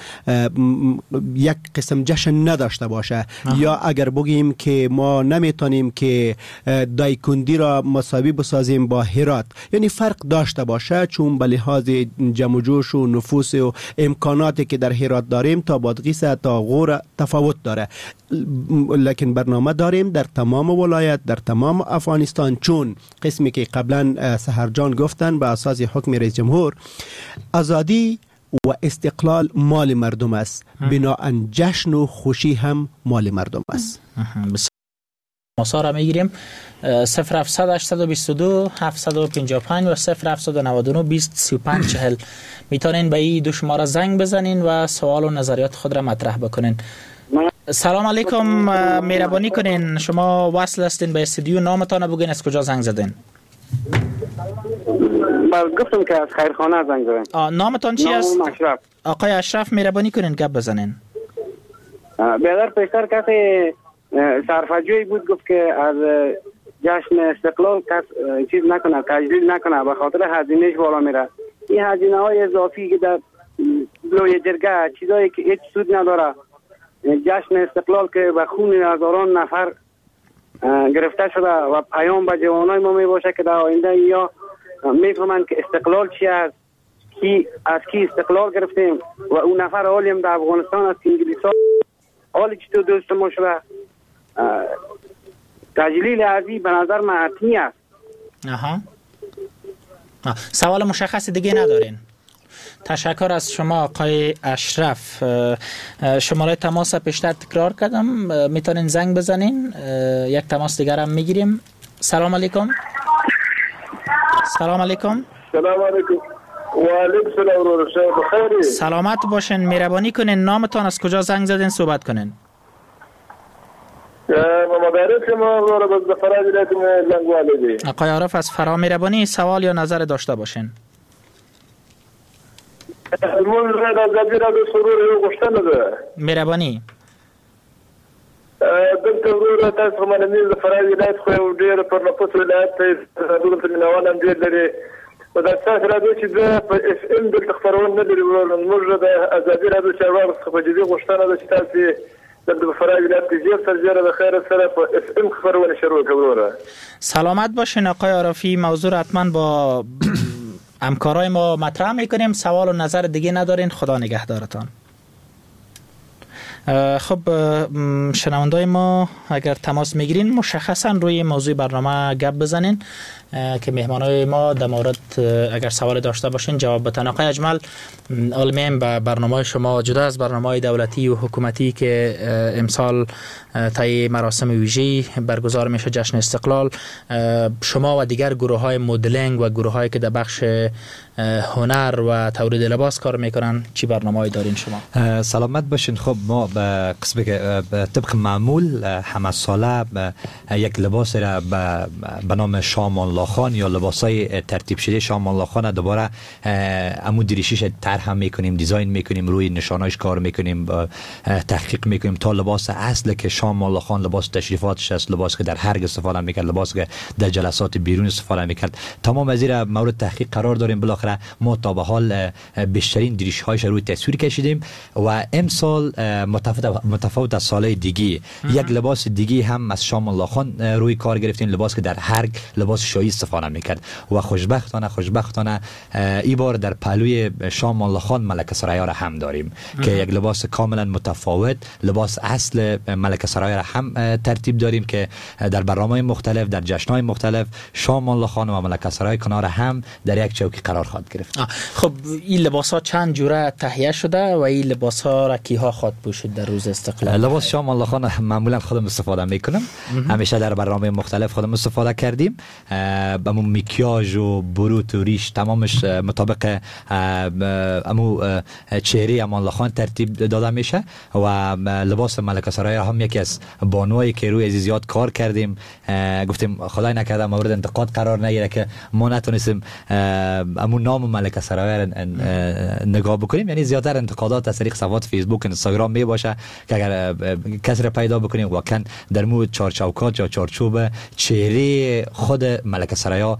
یک قسم جشن نداشته باشه آه. یا اگر بگوییم که ما نمیتونیم که دایکندی را مساوی بسازیم با هرات، یعنی فرق داشته باشه چون به لحاظ جمع و جوش و نفوس و امکاناتی که در هرات داریم تا بادغیس تا غور تفاوت داره. لکن برنامه داریم در تمام ولایت، در تمام افغانستان، چون قسمی که قبلا سحرجان گفتن به اساس حکم رئیس جمهور آزادی و استقلال مال مردم است، بناهن جشن و خوشی هم مال مردم است. ماسا میگیریم صفر هفتصد هشتصد و بیست و دو هفتصد و پنجاه و پنج و صفر هفتصد و نود و نه بیست سی و پنج چهل. میتونین به این دو شماره زنگ بزنین و سوال و نظریات خود را مطرح بکنین. سلام علیکم، مهربانی کنین شما وصل هستین به استودیو، نامتان بگین از کجا زنگ زدین؟ من گفتم که از خیرخانه زنگ زدم. نامتان چی است؟ نام اشرف. آقای اشرف مهربانی کنین گپ بزنین. بیادر پیشتر کسی صرفجوی بود گفت که از جشن استقلال کس چیز نکنه، تجلیل نکنه به خاطر هزینهش بالا میره. این هزینه های اضافی که در لوی جرگه چیزایی که هیچ سود نداره، جشن استقلال که به خون هزاران نفر گرفته شده و پیام به جوانای ما می باشه که در آینده یا میفهمند که استقلال چی است، کی از کی استقلال گرفتیم و اون نفر حالیم در افغانستان است که انگلیسا حالی چطور دوست ما شده. تجلیل ازی به نظر من حتمی است. آها. سوال مشخص دیگه ندارین؟ تشکر از شما آقای اشرف. شماره تماس پیشتر تکرار کردم، میتونین زنگ بزنین. یک تماس دیگر هم میگیریم. سلام علیکم. سلام علیکم. سلام علیکم. و علیکم سلام و بخیر. سلامت باشین، مهربانی کنین نامتان از کجا زنگ زدین صحبت کنین. مبارک شما رو به فرا ولایت لنگواله دی. آقای عارف از فرا مهربانی سوال یا نظر داشته باشین. مول را آزادی را به سرور گفتن ده. مهربانی. دلته ورور تاسو باندې د فرا ولایت خو ډیر پر نفوس ولایت ته دغه منوال هم ډیر لري. و دا تاسو را دوی چې د اف ام د خبرونه نه لري ورول موږ د آزادی را د چارواکو څخه په جدي غوښتنه ده چې تاسو د فرا ولایت کې زیات سرجره د خیر سره په اف ام خبرونه شروع کړو. سلامت باشین آقای عارفی، موضوع حتما با همکارای ما مطرح میکنیم. سوال و نظر دیگه ندارین؟ خدا نگهدارتان. خب شنوندای ما اگر تماس میگیرین مشخصا روی موضوع برنامه گپ بزنین که مهمانای ما در مورد اگر سوال داشته باشین جواب بدن. آقای اجمل، علمیم به برنامه شما جدا از برنامه دولتی و حکومتی که امسال طی مراسم ویژه‌ای برگزار میشه جشن استقلال، شما و دیگر گروه های مدلینگ و گروه هایی که در بخش هنر و تولید لباس کار میکنن چی برنامه‌ای دارین شما؟ سلامت باشین. خب ما به قسمت که طبق معمول همه ساله یک لباس را به نام شام الله خان یا لباسای ترتیب شده شام الله خان دوباره عمود دریشیش طرح میکنیم، دیزاین میکنیم، روی نشانایش کار میکنیم، تحقیق میکنیم تا لباس اصل که شام الله خان لباس تشریفاتش است، لباس که در حرگ استفاده میکرد، لباس که در جلسات بیرون استفاده میکرد، تمام از این مورد تحقیق قرار داریم. بالاخره ما تا به حال بیشترین دریش هایش روی تصویر کشیدیم و امسال متفاوت متفاوت از سال دیگه یک لباس دیگه هم از شام الله خان روی کار گرفتیم، لباس که در حرگ لباس شاهی استفاده میکرد و خوشبختانه خوشبختانه این بار در پهلوی شام الله خان ملکه سرای‌ها را هم داریم که یک لباس کاملا متفاوت، لباس اصل ملکه سرای‌ها را هم ترتیب داریم که در برنامه‌های مختلف در جشن‌های مختلف شام الله خان و ملکه سرای کنار هم در یک چوکی قرار خواهد گرفت. خب این لباس‌ها چند جوره تهیه شده و این لباس‌ها را کیها خواهد پوشید در روز استقلال؟ لباس شام الله خان معمولا خودم استفاده میکنم، همیشه در برنامه مختلف خودم استفاده کردیم، امو مکیاژ و بروت و ریش تمامش مطابق امو چهره امان الله خان ترتیب داده میشه و لباس ملکه سرای هم یکی از بانوایی که روی زیاد کار کردیم، گفتیم خدای نکرده مورد انتقاد قرار نگیره که ما نتونستیم امو نام ملکه سرای نگاه بکنیم، یعنی زیادتر انتقادات از طریق صفحات فیسبوک اینستاگرام می باشه که اگر کسی را پیدا بکنیم واقعا در مو چارچوکات یا چارچوب چهره خود ملکه سرای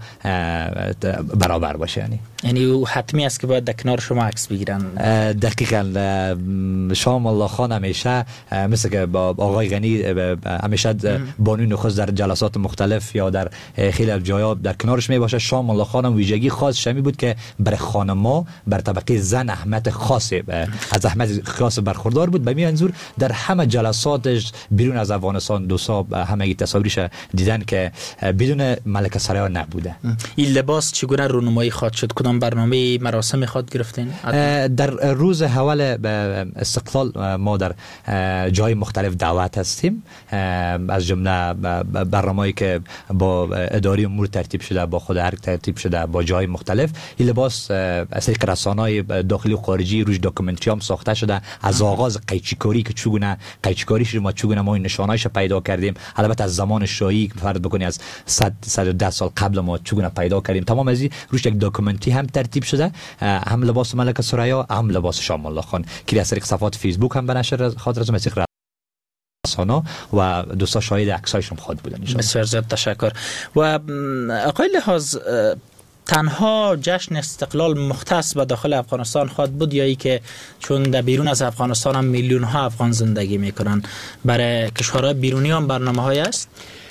برابر باشه. یعنی یعنی حتمی است که باید در کنار شما عکس بگیرن. دقیقاً شام الله خان همیشه مثل که با آقای غنی همیشه بانوی نخست در جلسات مختلف یا در خیلی از جاها در کنارش می باشه. شام الله خان هم ویژگی خاص شمی بود که برای خانم‌ها بر طبقه زن اهمیت خاصی از اهمیت خاص برخوردار بود. به منظور در همه جلساتش بیرون از افغانستان دوستا همه تصاویرش دیدن که بدون ملکه سرای نبوده. این لباس چگونه رونمایی خواهد شد؟ کدام برنامه مراسم خواهد گرفتین؟ در روز اول استقلال ما در جای مختلف دعوت هستیم، از جمله برنامه‌ای که با اداری امور ترتیب شده، با خود ارگ ترتیب شده، با جای مختلف. این لباس از طریق رسانه‌های داخلی و خارجی روش داکومنتری هم ساخته شده، از آغاز قیچیکاری که چگونه قیچیکاریش ما چگونه ما این نشانه‌اش پیدا کردیم، البته از زمان شاهی فرض بکنی از صد صد و ده سال قبل ما چگونه پیدا کردیم، تمام از روش یک داکومنتری هم ترتیب شده، هم لباس ملکه سریا هم لباس شام الله خان که از طریق صفحات فیسبوک هم به نشر خاطر از طریق رسانه و دوستا شاهد عکسایشون خود بودن. بسیار زیاد تشکر. و آقای لحاظ تنها جشن استقلال مختص به داخل افغانستان خواهد بود یا ای که چون در بیرون از افغانستان هم میلیون ها افغان زندگی میکنن برای کشورهای بیرونی هم برنامه های است؟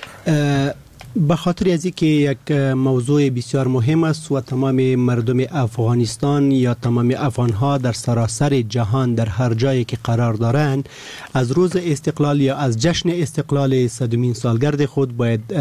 به خاطر از اینکه یک موضوع بسیار مهم است و تمام مردم افغانستان یا تمام افغانها در سراسر جهان در هر جایی که قرار دارند از روز استقلال یا از جشن استقلال صدمین سالگرد خود باید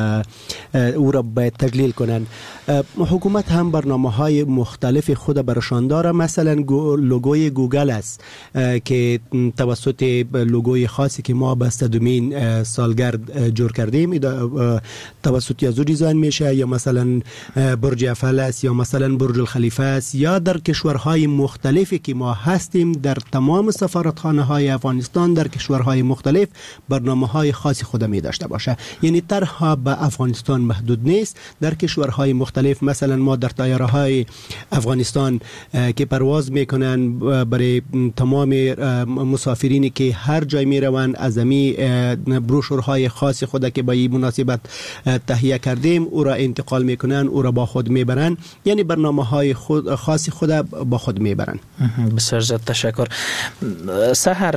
او را باید تجلیل کنند. حکومت هم برنامه‌های مختلف خود برشان داره، مثلا لوگوی گوگل است که توسط لوگوی خاصی که ما به صدمین سالگرد جور کردیم توسط یازو دیزاین میشه، یا مثلا برج افل است یا مثلا برج الخلیفه است، یا در کشورهای مختلفی که ما هستیم در تمام سفارتخانه های افغانستان در کشورهای مختلف برنامه های خاصی خود می داشته باشه. یعنی طرح به افغانستان محدود نیست، در کشورهای مختلف مثلا ما در طیاره های افغانستان که پرواز میکنن برای تمام مسافرینی که هر جای می روند از امی بروشورهای خاص خود که با این مناسبت تهیه کردیم او را انتقال میکنن، او را با خود میبرن، یعنی برنامه های خود خاصی خود با خود میبرن. بسیار زیاد تشکر. سحر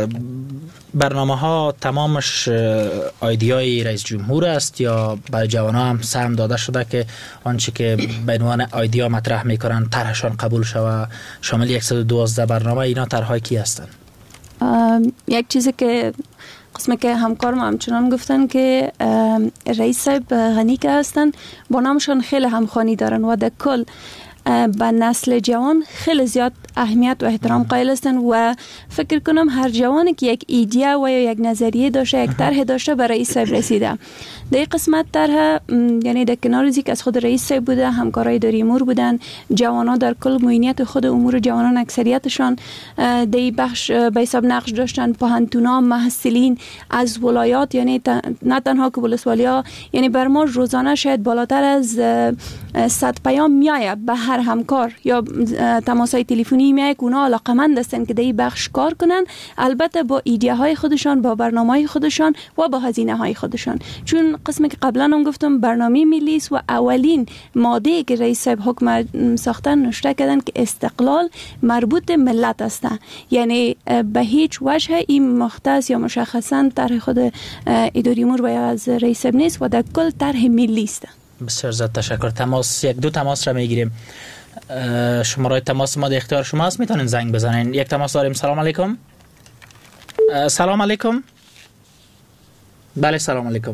برنامه ها تمامش ایدیای رئیس جمهور است یا برای جوانان هم سهم داده شده که آنچه که به عنوان ایدیا مطرح میکنن طرحشان قبول شود؟ شامل صد و دوازده برنامه اینا طرحهای کی هستند؟ یک چیزی که قسمه که همکارم همچنان گفتن که رئیس صاحب غنی که هستن با نامشان خیلی همخوانی دارن و در کل به نسل جوان خیلی زیاد اهمیت و احترام قائل هستن و فکر کنم هر جوانی که یک ایده و یک نظریه داشته، یک طرح داشته، به رئیس صاحب رسیده. در قسمت طرح یعنی در کنار از که از خود رئیس صاحب بوده، همکارای اداره امور بودن، جوانان در کل معینیت خود امور جوانان اکثریتشان در بخش به حساب نقش داشتن. پوهنتونا، محصلین از ولایات، یعنی نه تنها که ولسوالیا، یعنی بر ما روزانه شاید بالاتر از صد پیام میایه به هر همکار یا تماسای تلفنی میایه که اونا علاقمند هستن که در این بخش کار کنن، البته با ایده های خودشان، با برنامه های خودشان و با هزینه های خودشان. چون قسمی که قبلا هم گفتم برنامه ملی است و اولین ماده که رئیس صاحب حکم ساختن نوشته کردن که استقلال مربوط ملت است، یعنی به هیچ وجه این مختص یا مشخصا طرح خود اداره امور و از رئیس صاحب نیست و در کل طرح ملی است. بسیار زیاد تشکر. تماس یک دو تماس را میگیریم. شماره تماس ما در اختیار شما است، میتونین زنگ بزنین. یک تماس داریم. سلام علیکم. سلام علیکم. بله سلام علیکم.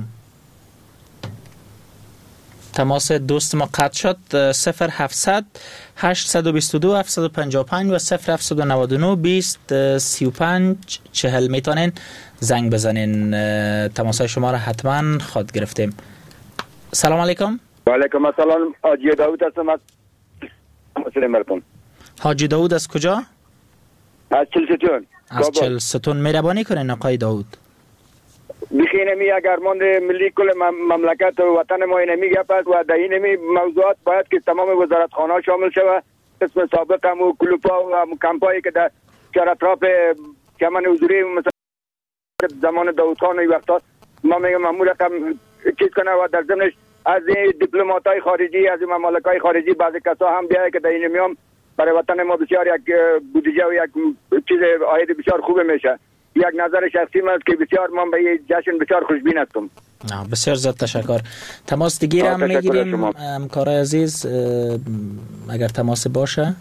تماس دوست ما قطع شد. صفر هفتصد هشتصد و بیست و دو هفتصد و پنجاه و پنج و صفر هفتصد و نود و نه بیست سی و پنج چهل میتونین زنگ بزنین. تماسای شما را حتما خود گرفتیم. سلام علیکم. و علیکم السلام. حاجی داود هستم از مسلمرتون. حاجی داود از کجا؟ از چلستون. از چلستون. مهربانی کنین آقای داود. بخینمی اگر ماند ملی کل مملکت و وطن ما اینمی گپ است و در اینمی موضوعات باید که تمام وزارتخانه شامل شود. قسم سابق هم و کلوپا و هم کمپایی که در چهار اطراف چمن حضوری مثلا زمان داود خان و وقتا ما میگم مامور رقم چیز کنه و در ضمنش از دیپلمات‌های خارجی، از ممالک‌های خارجی بعضی کسا هم بیاید که در اینمی هم برای وطن ما بسیار یک بودجه و یک چیز عاید بسیار خوب میشه. یک نظر شخصی من است که بسیار من به این جشن بسیار خوشبین هستم. بسیار زیاد تشکر. تماس دیگه هم میگیریم همکارای عزیز اگر تماس باشه.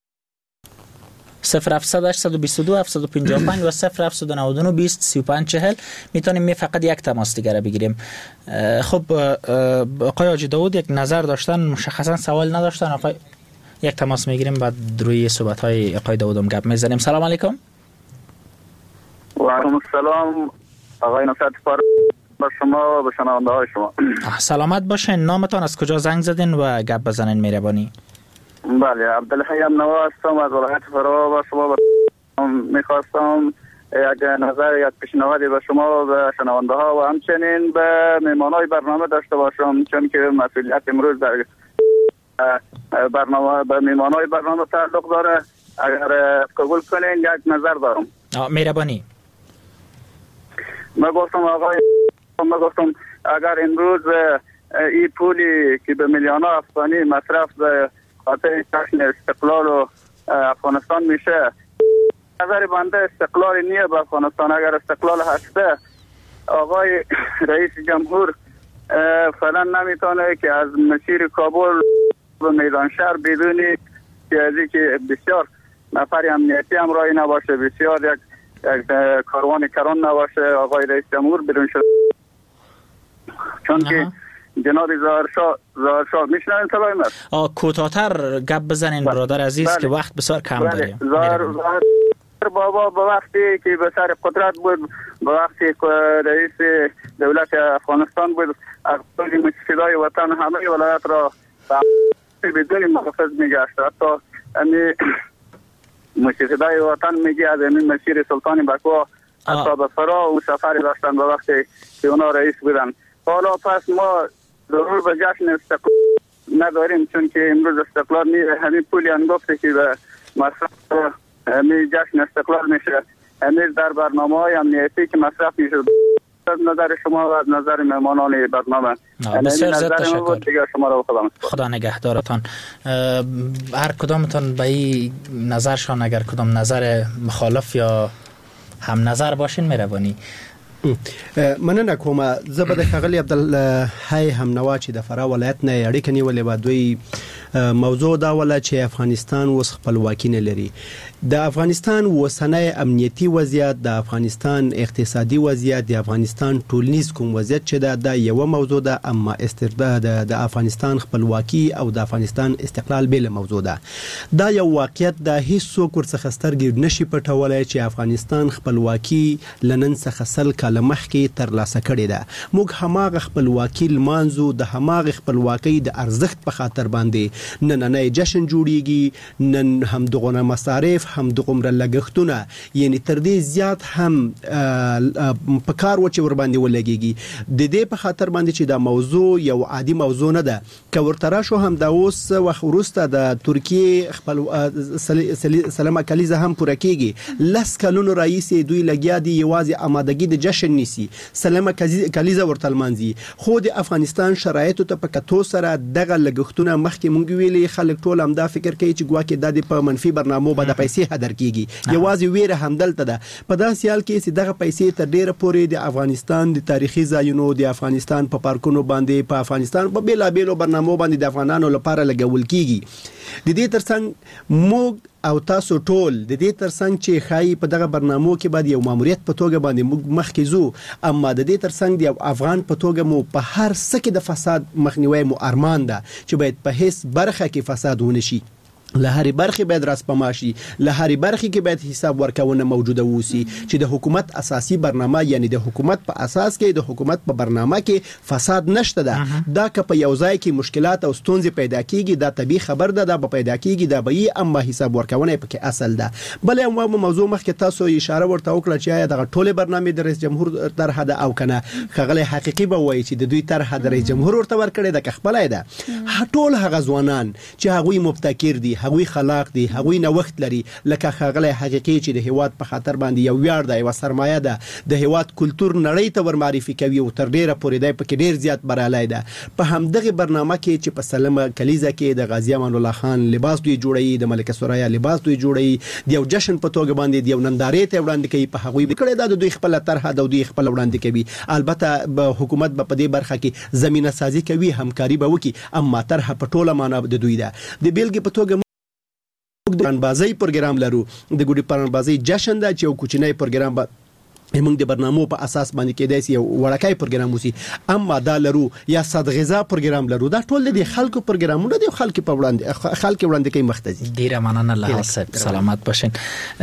صفر هفتصد هشتصد و بیست و دو هفتصد و پنجاه و پنج و صفر هفتصد و نود و نه بیست سی و پنج چهل میتونیم می فقط یک تماس دیگه بگیریم. خب آقای حاجی داود یک نظر داشتن، مشخصا سوال نداشتن. آقای یک تماس میگیریم بعد روی صحبت های آقای داود هم گپ میزنیم. سلام علیکم. و علیکم السلام آقای نصرت فار با شما و به شنونده های شما. سلامت باشین. نامتان از کجا زنگ زدین و گپ بزنین مهربانی؟ بله عبدالحی نوا هستم از ولایت فرا و شما میخواستم یک نظر یک پیشنهادی به شما و شنونده ها و همچنین به میهمانای برنامه داشته باشم، چون که مسئولیت امروز در برنامه به میهمانای برنامه تعلق داره. اگر قبول کنین یک نظر دارم. مهربانی. ما گفتم آقای ما گفتم اگر امروز این پولی که به میلیون افغانی مصرف به خاطر جشن استقلال و افغانستان میشه، نظر بنده استقلال نیه به افغانستان. اگر استقلال هسته آقای رئیس جمهور فعلا نمیتونه که از مسیر کابل به میدان شهر بدونی که از که بسیار نفر امنیتی هم رای نباشه، بسیار یک یک کاروان کران نباشه آقای رئیس جمهور بدون شد، چون که جناب ظاهرشاه ظاهرشاه میشنن صدای من؟ آ کوتاه‌تر گپ بزنین برادر عزیز. بله. که وقت بسیار کم بله. داریم. ظاهر بابا به وقتی که به سر قدرت بود، به وقتی که رئیس دولت افغانستان بود، اقوال متحدای وطن همه ولایت را بدون محافظ میگشت. حتی امی متحدای وطن میگه از این مسیر سلطان بکوا حتی به فرا و سفری داشتن به وقتی که اونا رئیس بودن. حالا پس ما ضرور به جشن استقلال نداریم، چون که امروز استقلال نیه. همین پولی انگفته که به مصرف همین جشن استقلال میشه، همین در برنامه های امنیتی که مصرف میشه. از نظر شما و از نظر مهمانان برنامه بسیار زیاد تشکر. شما خدا, خدا نگهدارتان. هر کدامتان به این نظرشان اگر کدام نظر مخالف یا هم نظر باشین مهربانی. مننه کومه. زه به د ښاغلي عبدالحی همنوا چې د فراه ولایت نه اړیکه نیولې وه، دوی موضوع دا وله چې افغانستان اوس خپلواکي نه لري. د افغانستان اوسنی امنیتي وضعیت، د افغانستان اقتصادي وضعیت، د افغانستان ټولنیز کوم وضعیت چې دا د یو موضوع ده، اما استرداد د افغانستان خپلواکي او د افغانستان استقلال بل موضوع ده. دا یو واقعیت د هیڅوک ورڅخه سترګې نشي پټولای چې افغانستان خپلواکي لنن څخه سل کاله مخکې ترلاسه کړې ده. موږ هماغه خپلواکي لمانځو، د هماغه خپلواکۍ د ارزښت په خاطر باندې نننۍ جشن جوړیږي، نن هم دغه مصارف هم دغومره لګښتونه یعنی تر دې زیات هم په کار و چې ور باندې ولګيږي. د دې په خاطر باندې چې دا موضوع یو عادي موضوع نه ده. که ورته راشو هم دا اوس وخت وروسته د ترکیې خپل سلمه کلیزه هم پوره کیږي. لس کلونو راهیسې دوی لګیا دي یوازې آمادګي د جشن نیسي، سلمه کلیزه ورته لمانځي. خو د افغانستان شرایطو ته په کتو سره دغه لګښتونه مخکې مونږ ویلي خلک ټول هم دا فکر کوي چې ګواکې دا د په منفي برنامو به د پیسې هدر کیږي. یوازې ویره همدلته ده. په داسې حال کې چې دغه پیسې تر ډیره پورې د افغانستان د تاریخي ځایونو، د افغانستان په پارکونو باندې، په افغانستان په بیلابیلو برنامو باندې د افغانانو لپاره لګول کیږي. د دې ترڅنګ موږ او تاسو ټول د دې ترڅنګ چې خای په دغه برنامو کې باید یو ماموریت په توګه باندې موږ مخکې ځو، اما د دې ترڅنګ د یو افغان په توګه مو په هر څه کې د فساد مخنیوي مو ارمان ده چې باید په هیڅ برخه کې فساد ونه شي. له هرې برخې باید راسپما شي، له هرې برخې کې باید حساب ورکونه موجوده ووسی چې د حکومت اساسي برنامه یعنی د حکومت په اساس کې د حکومت په برنامه کې فساد نشته ده. دا که په یو ځای کې مشکلات او ستونزې پیدا کیږي دا طبيعي خبر ده، دا به پیدا کیږي، دا به یې اما حساب ورکونه پکې اصل ده. بل یو موضوع مخکې تاسو اشاره ورته وکړه چې آیا دغه ټوله برنامه د رئیس جمهور طرحه ده او کنه. خغله حقيقي به وایي چې د دوی طرحه د رئیس جمهور ورته ورکړي ده که خپلای ده. ټول هغه ځوانان چې هغوی مبتکر دي، هغوی خلاق دي، هغوی نوښت لري، لکه خغله حقيقي چې د هیواد په خاطر باندې یو ویاړ دی، یو سرمایه ده، د هیواد کلچر نړۍ ته ور معرفي کوي او تر ډیره پورې دی پکې ډیر زیات برالای ده. په همدغه برنامه کې چې په سلمه کلیزه کې د غازی امان الله خان لباس دوی جوړي، د ملکه سوریا لباس دوی جوړي، د یو جشن په توګه باندې د یو نندارې ته وړاندې کوي، په هغوی کړي دا د دوی خپل طرحه د دوی خپل وړاندې کوي. البته به حکومت به په دې برخه کې زمينه سازي کوي، همکاري به وکي، اما طرحه په ټوله معنا د دوی ده. د بیلګې په توګه د پرانبازي پروګرام لرو، د ګوډي پرانبازي جشن دا چې یو کوچنی پروګرام به موږ د برنامو په اساس باندې کېدای شي یو وړکای پروګرام وسی، اما دا لرو یا صد غذا پروګرام لرو. دا ټول د خلکو پروګرامونه دي، خلک په وړاندې خلک وړاندې کوي مختزی. ډیره مننه الله صاحب، سلامت باشین.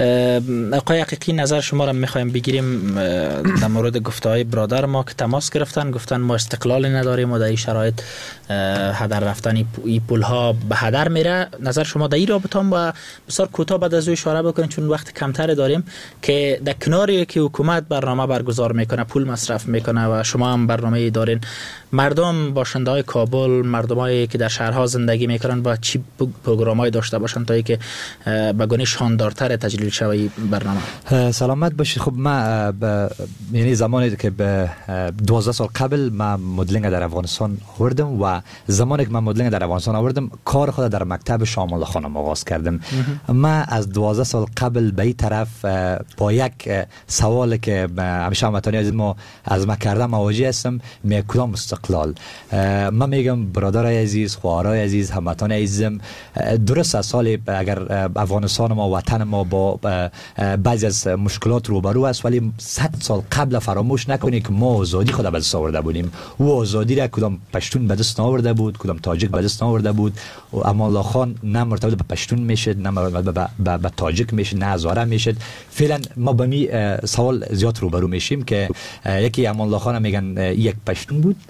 آقای حقیقی نظر شما را می‌خوایم بگیریم در مورد گفته‌های برادر ما که تماس گرفتن، گفتن ما استقلال نداریم و در این شرایط هدر رفتن این پول‌ها به هدر میره. نظر شما در این رابطه هم و بسیار کوتاه بعد از او اشاره بکنید چون وقت کمتر داریم که در کناری که حکومت برنامه برگزار میکنه، پول مصرف میکنه و شما هم برنامه دارین، مردم باشنده های کابل، مردمایی که در شهرها زندگی میکنن با چی پروگرامای داشته باشن تا اینکه به گونه شاندارتر تجلیل شود این برنامه؟ سلامت باشید. خب ما یعنی زمانی که به دوازده سال قبل ما مدلینگ در افغانستان آوردم و زمانی که من مدلینگ در افغانستان آوردم کار خود در مکتب شام الله خانم آغاز کردم. ما از دوازده سال قبل به این طرف با یک سوال که همیشه هموطنی عزیز ما از ما کردم مواجه هستم، می کدام استقلال؟ من میگم برادرای عزیز، خواهرای عزیز، هموطنان عزیزم، درست از سال اگر افغانستان ما وطن ما با بعضی از مشکلات روبرو است، ولی صد سال قبل فراموش نکنید که ما آزادی خود به دست آورده بودیم. و آزادی را کدام پشتون به دست آورده بود، کدام تاجیک به دست آورده بود. و امان الله خان نه مرتبط به پشتون میشد، نه مرتبط به تاجیک میشد، نه هزاره میشد. فعلا ما به می سوال زیاد روبرو میشیم که یکی امان الله خان میگن یک پشتون بود،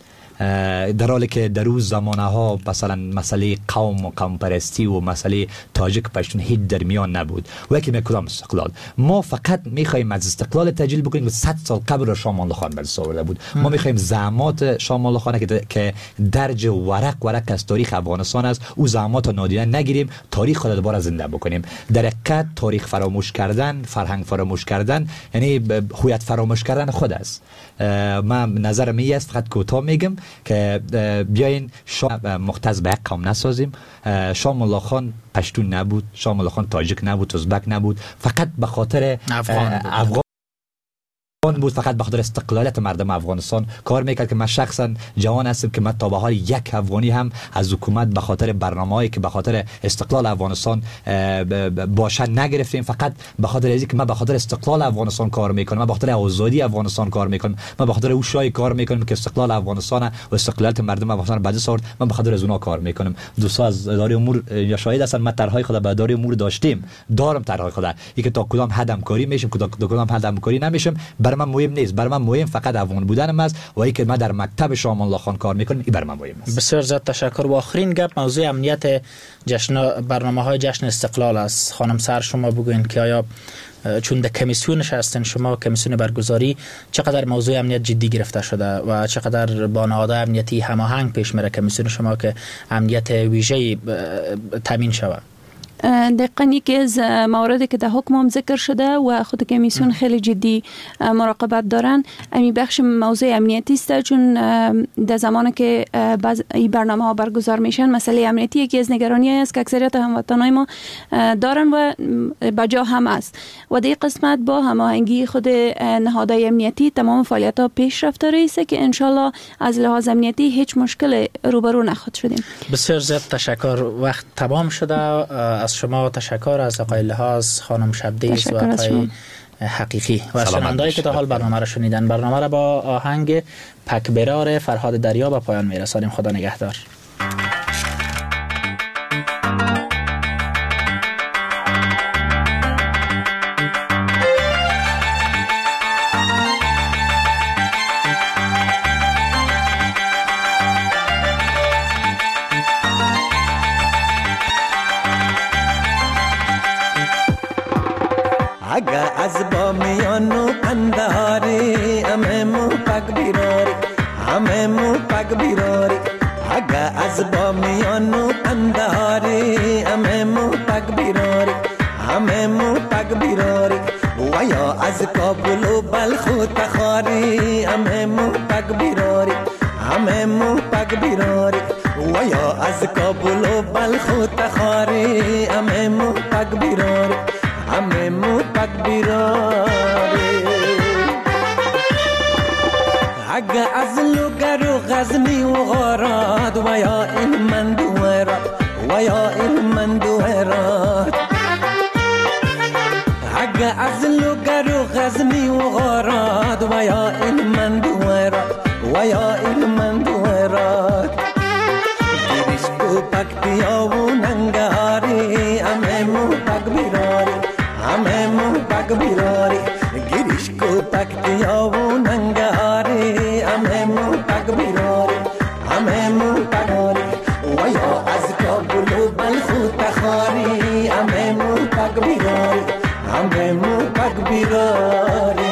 در حالی که در روز زمانه ها مثلا مسئله قوم و قوم پرستی و مسئله تاجیک پشتون هیچ در میان نبود. و یکی می کدام استقلال؟ ما فقط میخوایم از استقلال تجلیل بکنیم که صد سال قبل را شاه امان الله خان به دست آورده بود. ما میخوایم زعامات شاه امان الله خان که که درج ورق ورق از تاریخ افغانستان است، او زعامات را نادیده نگیریم، تاریخ خود دوباره زنده بکنیم. در حقیقت تاریخ فراموش کردن، فرهنگ فراموش کردن یعنی هویت فراموش کردن خود است. من نظرم این است، فقط کوتاه میگم که بیاین شاه مختص به یک قوم نسازیم. شاه امان الله خان پشتون نبود، شاه امان الله خان تاجیک نبود، ازبک نبود، فقط به خاطر افغان اون بود فقط به خاطر استقلالیت مردم افغانستان کار میکرد که من شخصا جوان هستم که من تا به حال یک افغانی هم از حکومت به خاطر برنامه‌ای که به خاطر استقلال افغانستان باشه نگرفتیم. فقط به خاطر اینکه که من به خاطر استقلال افغانستان کار میکنم، من به خاطر آزادی افغانستان کار میکنم، من به خاطر اون شای کار میکنم که استقلال افغانستان و استقلالیت مردم افغانستان بعد سورد، من به خاطر از اونها کار میکنم. دوستا از اداره امور یا شاهد هستن ما طرحهای خود به اداره امور داشتیم، دارم طرحهای خود، اینکه تا کدام حد همکاری میشم تا کدام حد همکاری نمیشم برای من مهم نیست. برای من مهم فقط افغان بودنم است و اینکه من در مکتب شاه الله خان کار میکنم، این برای من مهم است. بسیار زیاد تشکر. و آخرین گپ موضوع امنیت جشن برنامه‌های جشن استقلال است. خانم سر شما بگوین که آیا چون در کمیسیون هستین شما، کمیسیون برگزاری، چقدر موضوع امنیت جدی گرفته شده و چقدر با نهادهای امنیتی هماهنگ پیش میره کمیسیون شما که امنیت ویژه‌ای تامین شود؟ دقیقاً یکی از مواردی که در حکم هم ذکر شده و خود کمیسیون خیلی جدی مراقبت دارن امی بخش موضوع امنیتی است، چون در زمانی که بعض این برنامه ها برگزار میشن مسئله امنیتی یکی از نگرانی است که اکثریت هموطنان ما دارن و بجا هم است و در قسمت با هماهنگی خود نهادهای امنیتی تمام فعالیت ها پیش رفته است که انشالله از لحاظ امنیتی هیچ مشکل روبرو نخواهد شدیم. بسیار زیاد تشکر. وقت تمام شده. از شما تشکر، از آقای لحاظ، خانم شبدیز و آقای حقیقی و شنوندهایی که تا حال برنامه را شنیدن. برنامه را با آهنگ پک برار فرهاد دریا به پایان میرسانیم. خدا نگهدار. اگه از با میانو قندهاری همه مو پک بیراری، همه مو پک بیراری. اگه از با میانو قندهاری همه مو پک بیراری، همه مو پک بیراری. و یا از کابل و بلخ و تخاری همه مو پک بیراری، همه مو پک بیراری. و یا از کابل و بلخ و تخاری همه مو پک بیراری، همه مو پک بیراری. اگه از لوگر و غزنی و غارات و یا این مندوهرات، و یا این مندوهرات. اگه از لوگر و غزنی و غارات و یا این مندوهرات، و یا این مندوهرات. گیریش کو پکتیا و ننگاری همه مو پک بیراری، همه مو پک بیراری. گیریش کو پکتیا و ننگاری همه مو پک بیراری، همه مو پک بیراری. و یا از کابل و بلخ و تخاری همه مو پک بیراری، همه مو پک بیراری.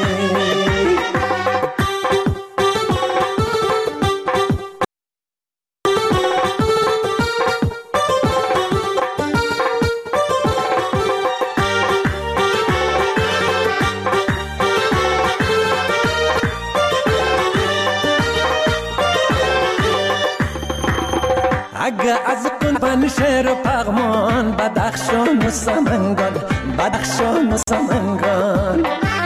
اگه از قلبان شهر و پغمان، بدخشان و سمنگان، بدخشان و سمنگان.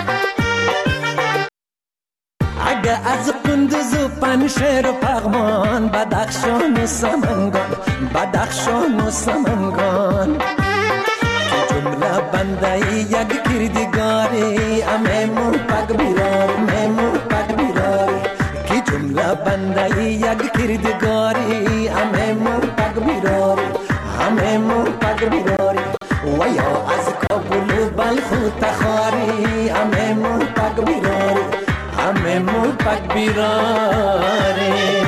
اگه از قندوز و پنشهر و پغمان، بدخشان و سمنگان، بدخشان و سمنگان. تو جمله بنده یک کردگاری همه مو پک بیراری، همه مو پک بیراری. کی جمله بنده یک کردگاری همه مو پک بیراری، همه مو پک بیراری. و یا از کابل و بلخ و تخاری همه مو پک بیراری، همه مو پک بیراری.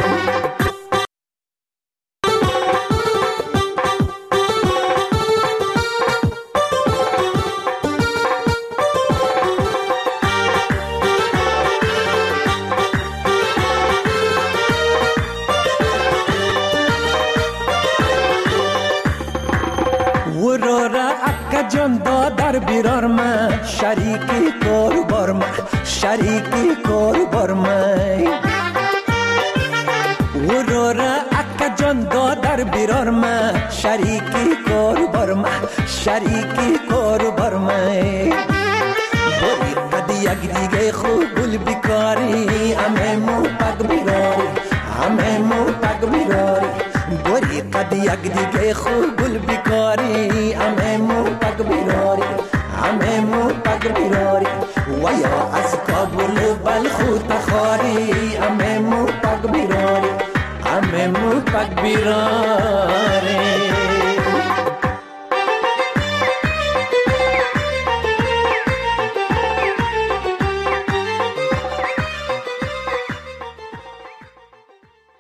جان دادر بیرار من شریکی کار بار من، شریکی کار بار من. و رو را اکا جان دادر بیرار من شریکی کار بار من، شریکی کار بار من. باری قد یک دیگه همه مو پک بیراری بوری قد یک دیگه خوب گل بیکاری همه مو پک بیراری همه مو پک بیراری و یا از کابل بلخو تخاری همه مو پک بیراری همه مو پک بیراری